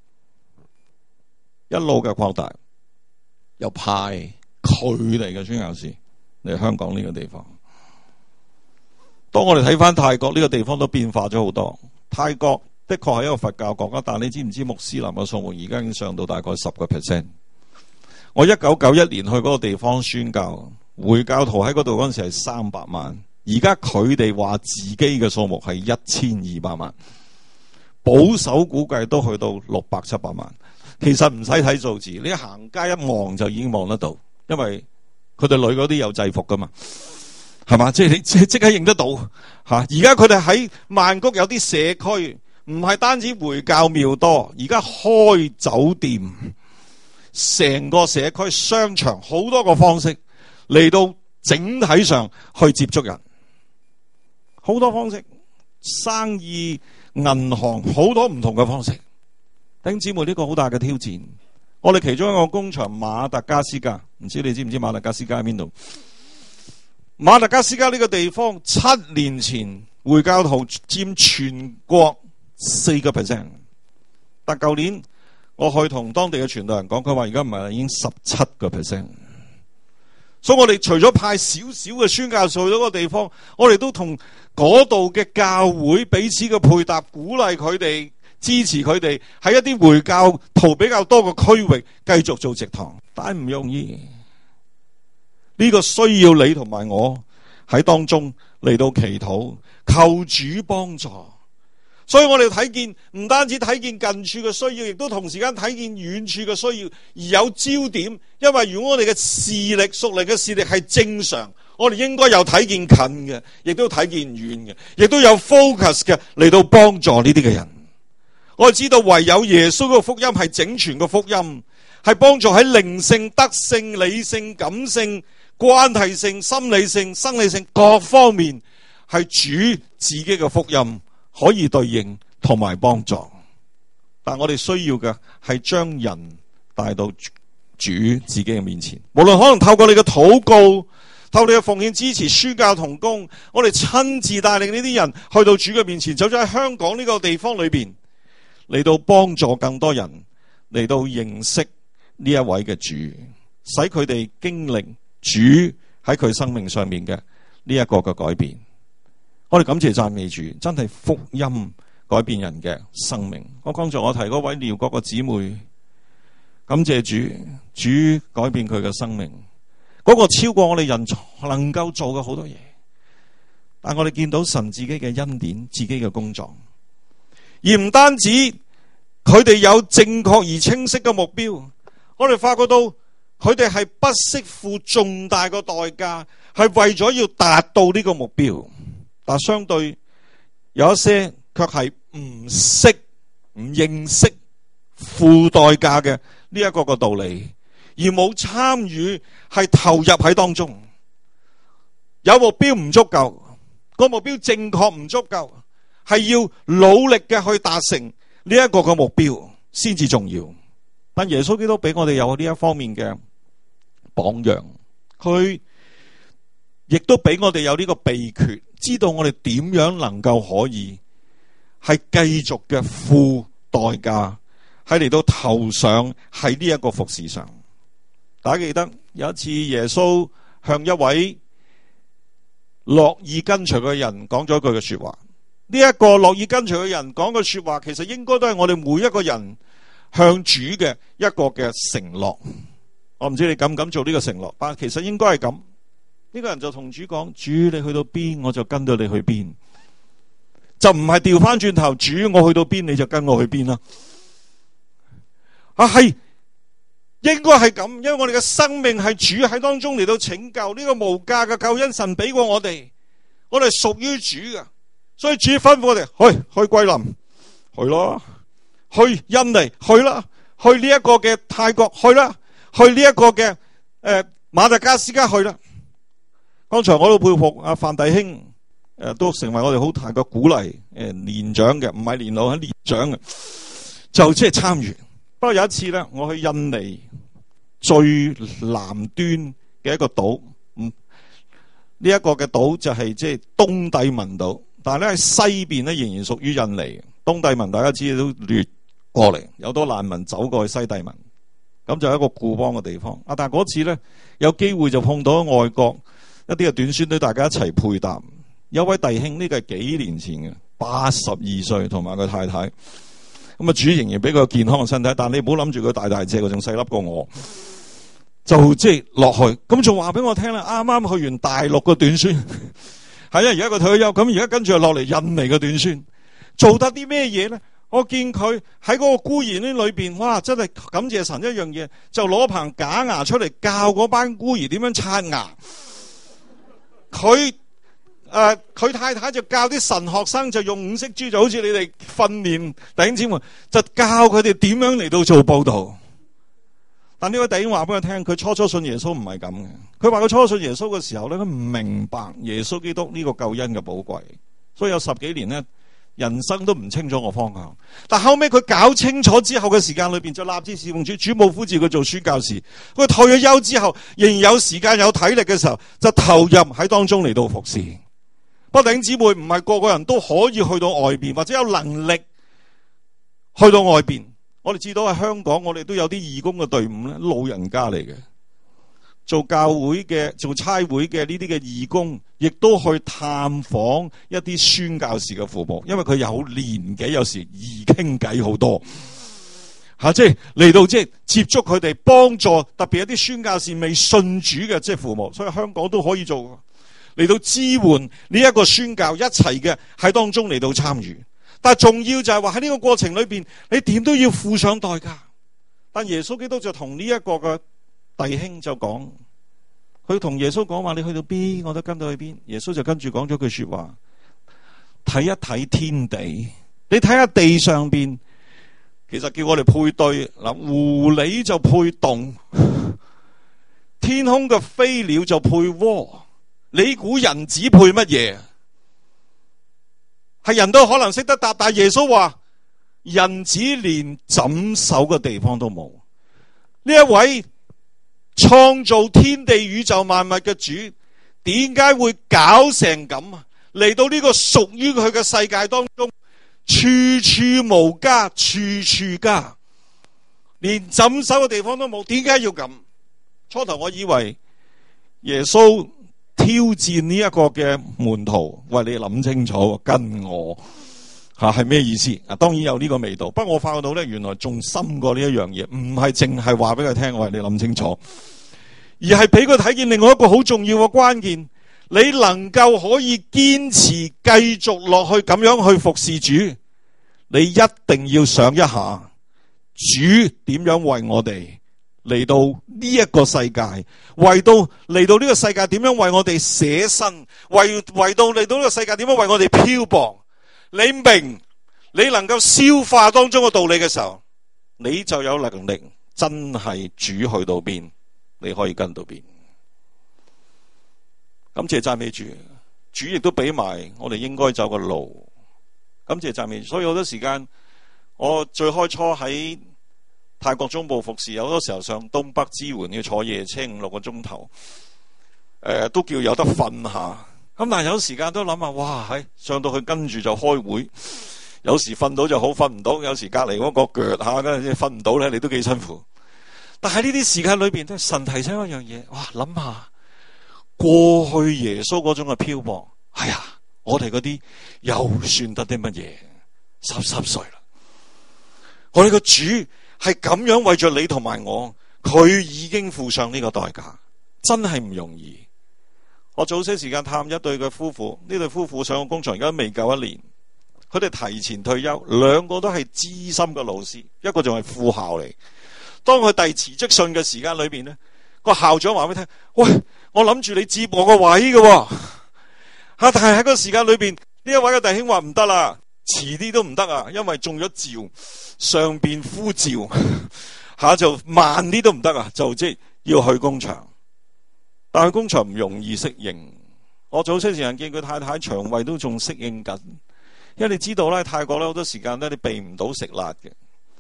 一路嘅擴大，又派佢哋嘅宣教士嚟香港呢個地方。當我哋睇翻泰國呢個地方都變化咗好多，泰國的確係一個佛教國家，但你知唔知穆斯林嘅數目而家已經上到大概十個 percent。我一九九一年去嗰個地方宣教，回教徒喺嗰度嗰陣時係三百萬，而家佢哋話自己嘅數目係一千二百萬，保守估計都去到六百七百萬。其實唔使睇數字，你行街一望就已經望得到，因為佢哋女嗰啲有制服噶嘛，係嘛？即係你即即刻認得到吓。而家佢哋喺曼谷有啲社區，唔係單止回教廟多，而家開酒店。成個社區商場好多個方式嚟到整體上去接觸人，好多方式，生意、銀行好多唔同嘅方式。弟兄姊妹，呢個好大嘅挑戰。我哋其中一個工場馬達加斯加，唔知你知唔知馬達加斯加喺邊度？馬達加斯加呢個地方七年前回教徒佔全國四個 percent， 但舊年我去同當地嘅傳道人講，佢話而家唔係，已經十七個 percent。所以我哋除咗派少少嘅宣教士去到個地方，我哋都同嗰度嘅教會彼此嘅配搭，鼓勵佢哋，支持佢哋喺一啲回教徒比較多嘅區域繼續做植堂，但係唔容易。呢個需要你同埋我喺當中嚟到祈禱，求主幫助。所以我哋睇見唔單止睇見近處嘅需要，亦都同時間睇見遠處嘅需要，而有焦點。因為如果我哋嘅視力、屬靈嘅視力係正常，我哋應該有睇見近嘅，亦都睇見遠嘅，亦都有 focus 嘅嚟到幫助呢啲嘅人。我哋知道唯有耶穌嘅福音係整全嘅福音，係幫助喺靈性、德性、理性、感性、關係性、心理性、生理性各方面，係主自己嘅福音可以對應同埋幫助。但我哋需要嘅係將人帶到主自己嘅面前，無論可能透過你嘅禱告，透過你嘅奉獻支持、宣教同工，我哋親自帶領呢啲人去到主嘅面前，走咗喺香港呢個地方裏邊，嚟到幫助更多人嚟到認識呢一位嘅主，使佢哋經歷主喺佢生命上面嘅呢一個嘅改變。我哋感謝讚美主，真係福音改變人嘅生命。我剛才我提嗰位寮國嘅姊妹，感謝主，主改變佢嘅生命，嗰個超過我哋人能夠做嘅好多嘢。但我哋見到神自己嘅恩典，自己嘅工作，而唔單止佢哋有正確而清晰嘅目標，我哋發覺到佢哋係不惜付重大嘅代價，係為咗要達到呢個目標。但相對有一些卻係唔識、唔認識付代價嘅呢一個嘅道理，而冇參與，係投入喺當中。有目標唔足夠，個目標正確唔足夠，係要努力嘅去達成呢一個嘅目標先至重要。但耶穌基督俾我哋有呢一方面嘅榜樣，佢亦都俾我哋有呢個秘訣，知道我哋點樣能夠可以係繼續嘅付代價，係嚟到投上喺呢一個服事上。大家記得有一次耶穌向一位樂意跟隨嘅人講咗一句嘅說話，呢、這、一個樂意跟隨嘅人講嘅說話，其實應該都係我哋每一個人向主嘅一個嘅承諾。我唔知你敢唔敢做呢個承諾，但其實應該係咁。呢個人就同主講：主，你去到邊，我就跟到你去邊，就唔係調翻轉頭，主，我去到邊，你就跟我去邊啦。啊，係應該係咁，因為我哋嘅生命係主喺當中嚟到拯救，呢個無價嘅救恩神俾過我哋，我哋屬於主嘅，所以主吩咐我哋去去桂林，去啦，去印尼，去啦，去呢一個嘅泰國，去啦，去呢一個嘅誒、呃、馬達加斯加，去啦。剛才我都佩服阿范弟兄，誒、呃、都成為我哋好大嘅鼓勵，誒、呃、年長嘅，唔係年老，係年長嘅，就即係參與。不過有一次咧，我去印尼最南端嘅一個島。嗯，呢、這、一個嘅島就係即係東帝汶島，但係咧喺西邊咧仍然屬於印尼。東帝汶大家知道都掠過嚟，有多難民走過去西帝汶，咁就係一個固邦嘅地方。啊，但係嗰次咧有機會就碰到外國一啲嘅短宣隊，大家一齊配搭。有位弟兄呢個係幾年前嘅，八十二歲，同埋佢太太。咁啊，主仍然俾佢健康嘅身體，但係你唔好諗住佢大大隻，佢仲細粒過我。就即係落去，咁仲話俾我聽啦，啱啱去完大陸嘅短宣，係啊，而家佢退休，咁而家跟住落嚟印尼嘅短宣，做得啲咩嘢咧？我見佢喺嗰個孤兒院裏邊，哇！真係感謝神一樣嘢，就攞棚假牙出嚟教嗰班孤兒點樣刷牙。佢誒，佢太太就教啲神學生就用五色珠，就好似你哋訓練弟兄姊妹，就教佢哋點樣嚟到做佈道。但呢位弟兄話俾我聽，佢初初信耶穌唔係咁嘅。佢話佢初初信耶穌嘅時候咧，佢唔明白耶穌基督呢個救恩嘅寶貴，所以有十幾年咧，人生都唔清楚個方向。但後尾佢搞清楚之後嘅時間裏邊，就立志侍奉主，主冇呼召佢做宣教士。佢退咗休之後，仍然有時間有體力嘅時候，就投入喺當中嚟到服侍。不過弟兄姊妹，唔係個個人都可以去到外邊，或者有能力去到外邊。我哋知道喺香港，我哋都有啲義工嘅隊伍咧，老人家嚟嘅，做教會嘅、做差會嘅呢啲嘅義工，亦都去探訪一啲宣教士嘅父母，因為佢有年紀，有時易傾偈好多，吓、啊，即係嚟到即係接觸佢哋，幫助特別一啲宣教士未信主嘅即係父母，所以香港都可以做嚟到支援呢一個宣教，一齊嘅喺當中嚟到參與。但係重要就係話喺呢個過程裏邊，你點都要付上代價。但耶穌基督就同呢一個嘅弟兄就講，佢同耶穌講話：你去到邊，我都跟到去邊。耶穌就跟住講咗句說話：睇一睇天地，你睇下地上邊，其實叫我哋配對嗱，狐狸就配洞，天空嘅飛鳥就配窩，你估人子配乜嘢？係人都可能識得答，但耶穌話人子連枕首嘅地方都冇。呢一位創造天地宇宙萬物嘅主，點解會搞成咁啊？嚟到呢個屬於佢嘅世界當中，處處無家，處處家，連枕首嘅地方都冇，點解要咁？初頭我以為耶穌挑戰呢一個嘅門徒，喂，你諗清楚，跟我吓係咩意思？啊，當然有呢個味道，不過我發覺到咧，原來仲深過呢一樣嘢，唔係淨係話俾佢聽，喂，你諗清楚，而係俾佢睇見另外一個好重要嘅關鍵，你能夠可以堅持繼續落去咁樣去服侍主，你一定要想一下主點樣為我哋嚟到呢一個世界，為到嚟到呢個世界點樣為我哋捨身，為為到嚟到呢個世界點樣為我哋漂泊。你明，你能夠消化當中嘅道理嘅時候，你就有能力真係主去到邊，你可以跟到邊。感謝讚美主，主亦都俾埋我哋應該走嘅路。感謝讚美主，所以好多時間我最開初喺泰國中部服侍，有好多時候上東北支援要坐夜車五六個鐘頭，誒、呃、都叫有得瞓下。咁但係有時間都諗下，哇喺上到去跟住就開會，有時瞓到就好，瞓唔到，有時隔籬嗰個腳下咧瞓唔到咧，你都幾辛苦。但係呢啲時間裏邊咧，神提醒一樣嘢，哇諗下過去耶穌嗰種嘅漂泊，哎呀，我哋嗰啲又算得啲乜嘢？濕濕碎啦！我哋個主係咁樣為着你同埋我，佢已經付上呢個代價，真係唔容易。我早些時間探一對嘅夫婦，呢對夫婦上個工場而家未夠一年，佢哋提前退休，兩個都係資深嘅老師，一個仲係副校嚟。當佢遞辭職信嘅時間裏邊呢，個校長話俾佢聽：喂，我諗住你接我個位嘅，吓，但係喺個時間裏邊，呢一位嘅弟兄話唔得啦，遲啲都唔得啊，因為中咗召，上邊呼召，吓就慢啲都唔得啊，就即係要去工場。但係工場唔容易適應，我早些時間見佢太太腸胃都仲適應緊，因為你知道咧，泰國咧好多時間咧你避唔到食辣嘅，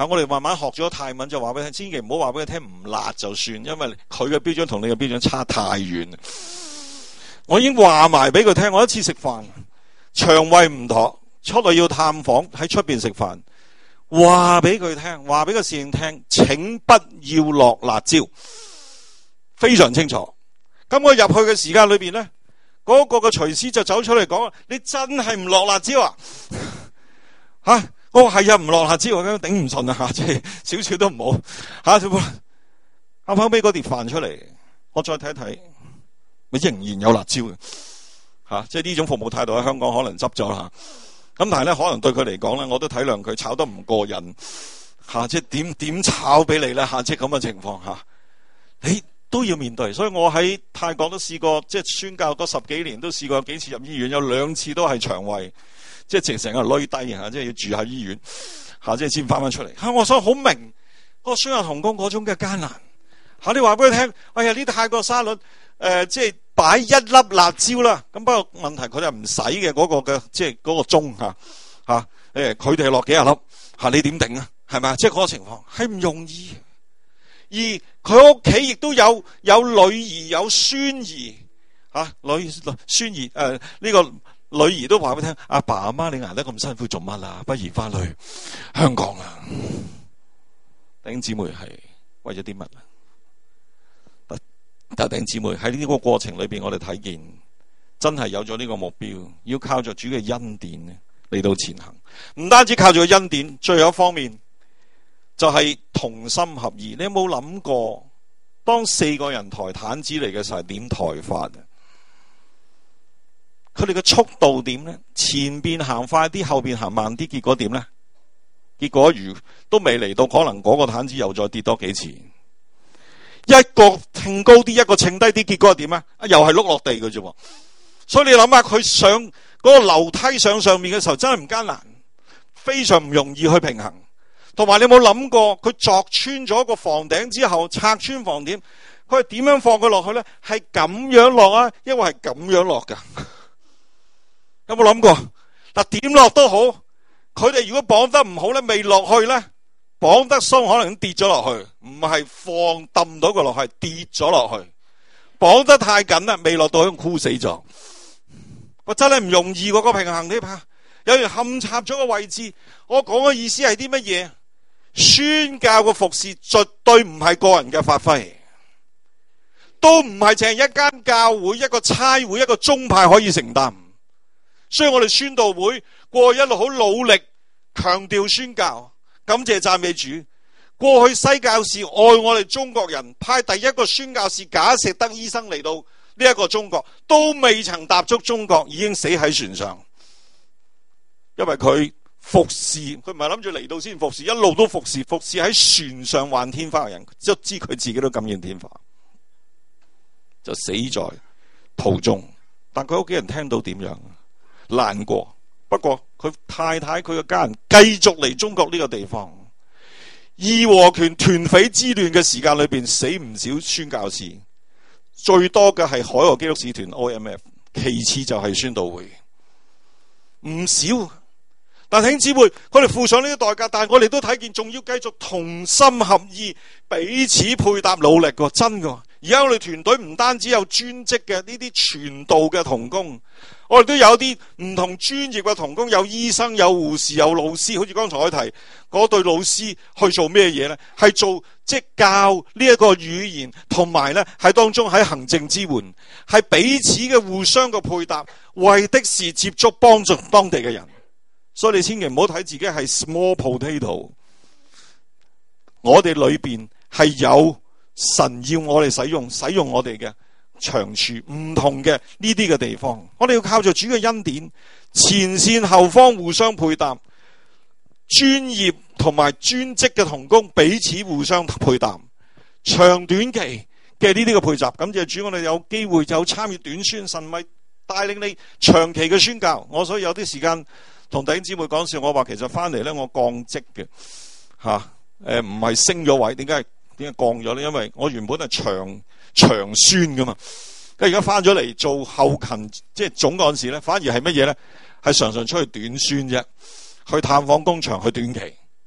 吓，我哋慢慢學咗泰文就話俾你聽，千祈唔好話俾佢聽唔辣就算，因為佢嘅標準同你嘅標準差太遠。我已經話埋俾佢聽，我一次食飯腸胃唔妥，出去要探訪，喺出邊食飯，話俾佢聽，話俾個侍應聽，請不要落辣椒，非常清楚。咁我入去嘅時間裏邊咧，嗰、嗰個嘅廚師就走出嚟講：你真係唔落辣椒啊？吓、啊！我話係啊，唔落辣椒，我頂唔順啊吓，即係少少都唔好吓。啱後尾嗰碟飯出嚟，我再睇一睇，咪仍然有辣椒嘅吓、啊，即係呢種服務態度喺香港可能執咗啦。咁但係咧，可能對佢嚟講咧，我都體諒佢炒得唔過癮吓、啊，即係點點炒俾你咧吓，即係咁嘅情況吓，你、啊、都要面對。所以我喺泰國都試過，即係宣教嗰十幾年都試過有幾次入醫院，有兩次都係腸胃。即係直成個累低吓，即係要住喺醫院吓，即係先翻翻出嚟吓。我所以好明嗰個宣教同工嗰種嘅艱難吓。你話俾佢聽，哎呀呢啲泰國沙律誒、呃，即係擺一粒辣椒啦。咁不過問題佢哋唔使嘅嗰個嘅，即係嗰個鐘吓吓。誒，佢哋落幾廿粒吓，你點頂啊？係咪啊？即係嗰個情況係唔容易。而佢屋企亦都有有女兒有孫兒吓，女孫兒誒呢個。女兒都話俾佢聽，阿爸阿媽你捱得咁辛苦做乜啦？不如翻去香港啦。弟兄姊妹係為咗啲乜啊？但弟兄姊妹喺呢個過程裏邊，我哋睇見真係有咗呢個目標，要靠着主嘅恩典嚟到前行。唔單止靠住個恩典，最後一方面就係同心合意。你有冇諗過，當四個人抬毯子嚟嘅時候，點抬法啊？佢哋嘅速度點呢？前邊行快啲，後邊行慢啲，結果點呢？結果如都未嚟到，可能嗰個毯子又再跌多幾次。一個稱高啲，一個稱低啲，結果係點啊？又係碌落地嘅啫。所以你諗下，佢上嗰個樓梯上上面嘅時候，真係唔艱難，非常唔容易去平衡。同埋你有冇諗過，佢鑿穿咗個房頂之後，拆穿房頂，佢係點樣放佢落去呢？係咁樣落啊，因為係咁樣落噶。有冇諗過？嗱，點落都好，佢哋如果綁得唔好咧，未落去咧，綁得鬆可能跌咗落去，唔係放抌到佢落去，跌咗落去。綁得太緊啦，未落到已經箍死咗。我真係唔容易嗰個平衡，你怕有人冚插咗個位置。我講嘅意思係啲乜嘢？宣教嘅服侍絕對唔係個人嘅發揮，都唔係淨係一間教會、一個差會、一個宗派可以承擔。所以我哋宣道會過去一路好努力強調宣教，感謝讚美主。過去西教士愛我哋中國人，派第一個宣教士賈石德醫生嚟到呢一個中國，都未曾踏足中國，已經死喺船上。因為佢服侍，佢唔係諗住嚟到先服侍，一路都服侍，服侍喺船上患天花嘅人，就知佢自己都感染天花，就死在途中。但佢屋企人聽到點樣？難過，不過佢太太佢嘅家人繼續嚟中國呢個地方。義和拳團匪之亂嘅時間裏邊，死唔少宣教士，最多嘅係海外基督使團 O M F， 其次就係宣道會，唔少。但弟兄姊妹，佢哋付上呢啲代價，但係我哋都睇見，仲要繼續同心合意，彼此配搭努力嘅，真嘅。而家我哋團隊唔單止有專職嘅呢啲傳道嘅同工，我哋都有啲唔同專業嘅同工，有醫生、有護士、有老師。好似剛才我提嗰對老師去做咩嘢呢？係做即係教呢一個語言，同埋呢喺當中喺行政支援，係彼此嘅互相嘅配搭，為的是接觸幫助當地嘅人。所以你千祈唔好睇自己係 small potato， 我哋裏邊係有神要我哋使用，使用我哋嘅長處，唔同嘅呢啲嘅地方，我哋要靠住主嘅恩典，前線後方互相配搭，專業同埋專職嘅同工彼此互相配搭，長短期嘅呢啲嘅配搭。感謝主，我哋有機會有參與短宣，神咪帶領你長期嘅宣教。我所以有啲時間同弟兄姊妹講笑，我話其實翻嚟咧，我降職嘅吓，誒唔係升咗位，點解點解降咗咧？因為我原本係長長宣噶嘛，咁而家翻咗嚟做後勤，即係總幹事咧，反而係乜嘢咧？係常常出去短宣啫，去探訪工場，去短期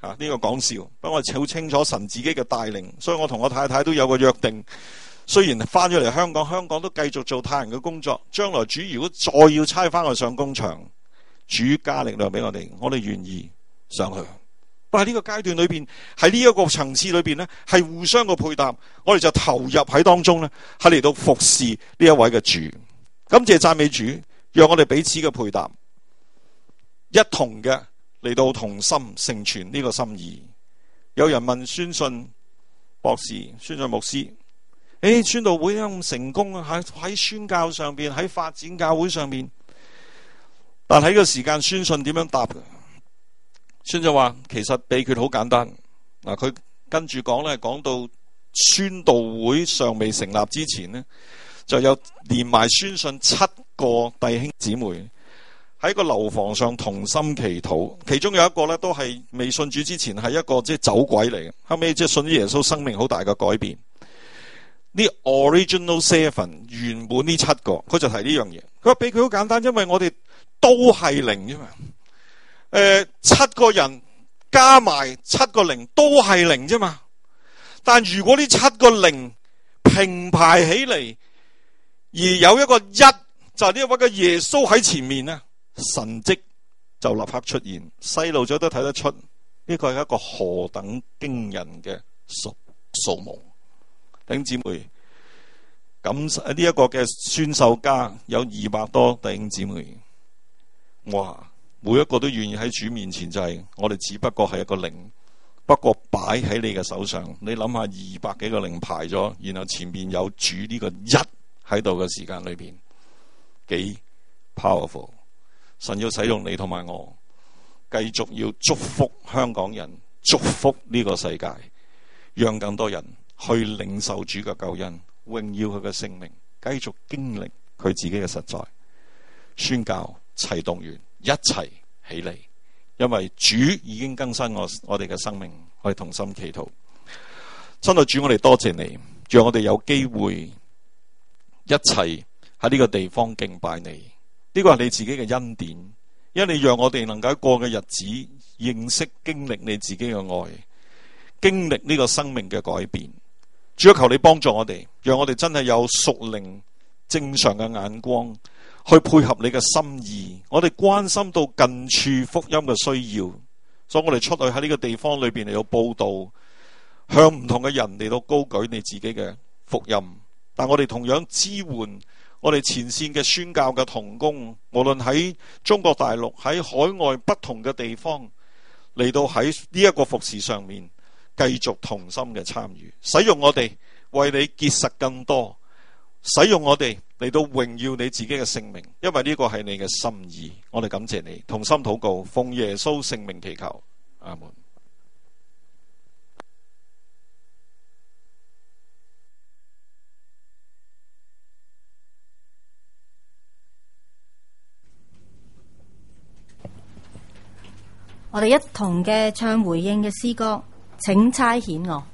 吓，呢個講笑，不過我好清楚神自己嘅帶領，所以我同我太太都有個約定。雖然翻咗嚟香港，香港都繼續做太陽嘅工作。將來主如果再要差翻我上工場，主加力量俾我哋，我哋願意上去。不過喺呢個階段裏邊，喺呢一個層次裏邊呢，係互相嘅配搭，我哋就投入喺當中呢，係嚟到服侍呢一位嘅主。感謝讚美主，讓我哋彼此嘅配搭，一同嘅嚟到同心成全呢個心意。有人問宣信博士、宣信牧師，誒，宣道會咁成功啊，喺喺宣教上邊，喺發展教會上邊，但喺個時間宣信點樣答嘅？宣就話其實秘訣好簡單。嗱，佢跟住講咧，講到宣道會尚未成立之前呢，就有連埋宣信七個弟兄姊妹喺個樓房上同心祈禱，其中有一個咧都係未信主之前係一個即係走鬼嚟嘅，後尾即係信咗耶穌，生命好大嘅改變。呢 original seven 原本呢七個，佢就提呢樣嘢。佢話俾佢好簡單，因為我哋都係零啫嘛。誒、呃，七個人加埋七個零都係零啫嘛。但如果呢七個零平排起嚟，而有一個一，就係呢一位嘅耶穌喺前面咧，神蹟就立刻出現。細路仔都睇得出呢個係一個何等驚人嘅數數目。弟兄姊妹，咁呢一個嘅宣授家有二百多弟兄姊妹，哇！每一個都願意喺主面前，就係我哋只不過係一個零，不過擺喺你嘅手上。你諗下，二百幾個零排咗，然後前面有主呢個一喺度嘅時間裏邊，幾 powerful！ 神要使用你同埋我，繼續要祝福香港人，祝福呢個世界，讓更多人去領受主嘅救恩，榮耀佢嘅聖名，繼續經歷佢自己嘅實在。宣教齊動員，一齊起嚟，因為主已經更新我我哋嘅生命，我哋同心祈禱。親愛主，我哋多謝你，讓我哋有機會一齊喺呢個地方敬拜你。呢個係你自己嘅恩典，因為你讓我哋能夠過嘅日子認識經歷你自己嘅愛，經歷呢個生命嘅改變。主要求你幫助我哋，讓我哋真係有屬靈正常嘅眼光去配合你嘅心意。我哋關心到近處福音嘅需要，所以我哋出去喺呢個地方裏邊嚟到報道，向唔同嘅人嚟到高舉你自己嘅福音。但我哋同樣支援我哋前線嘅宣教嘅同工，無論喺中國大陸、喺海外不同嘅地方，嚟到喺呢一個服事上面繼續同心嘅參與，使用我哋為你結實更多，使用我哋嚟到榮耀你自己嘅聖名，因為呢個係你嘅心意。我哋感謝你，同心禱告，奉耶穌聖名祈求，阿門。 我哋一同嘅唱回應嘅詩歌，請差遣我。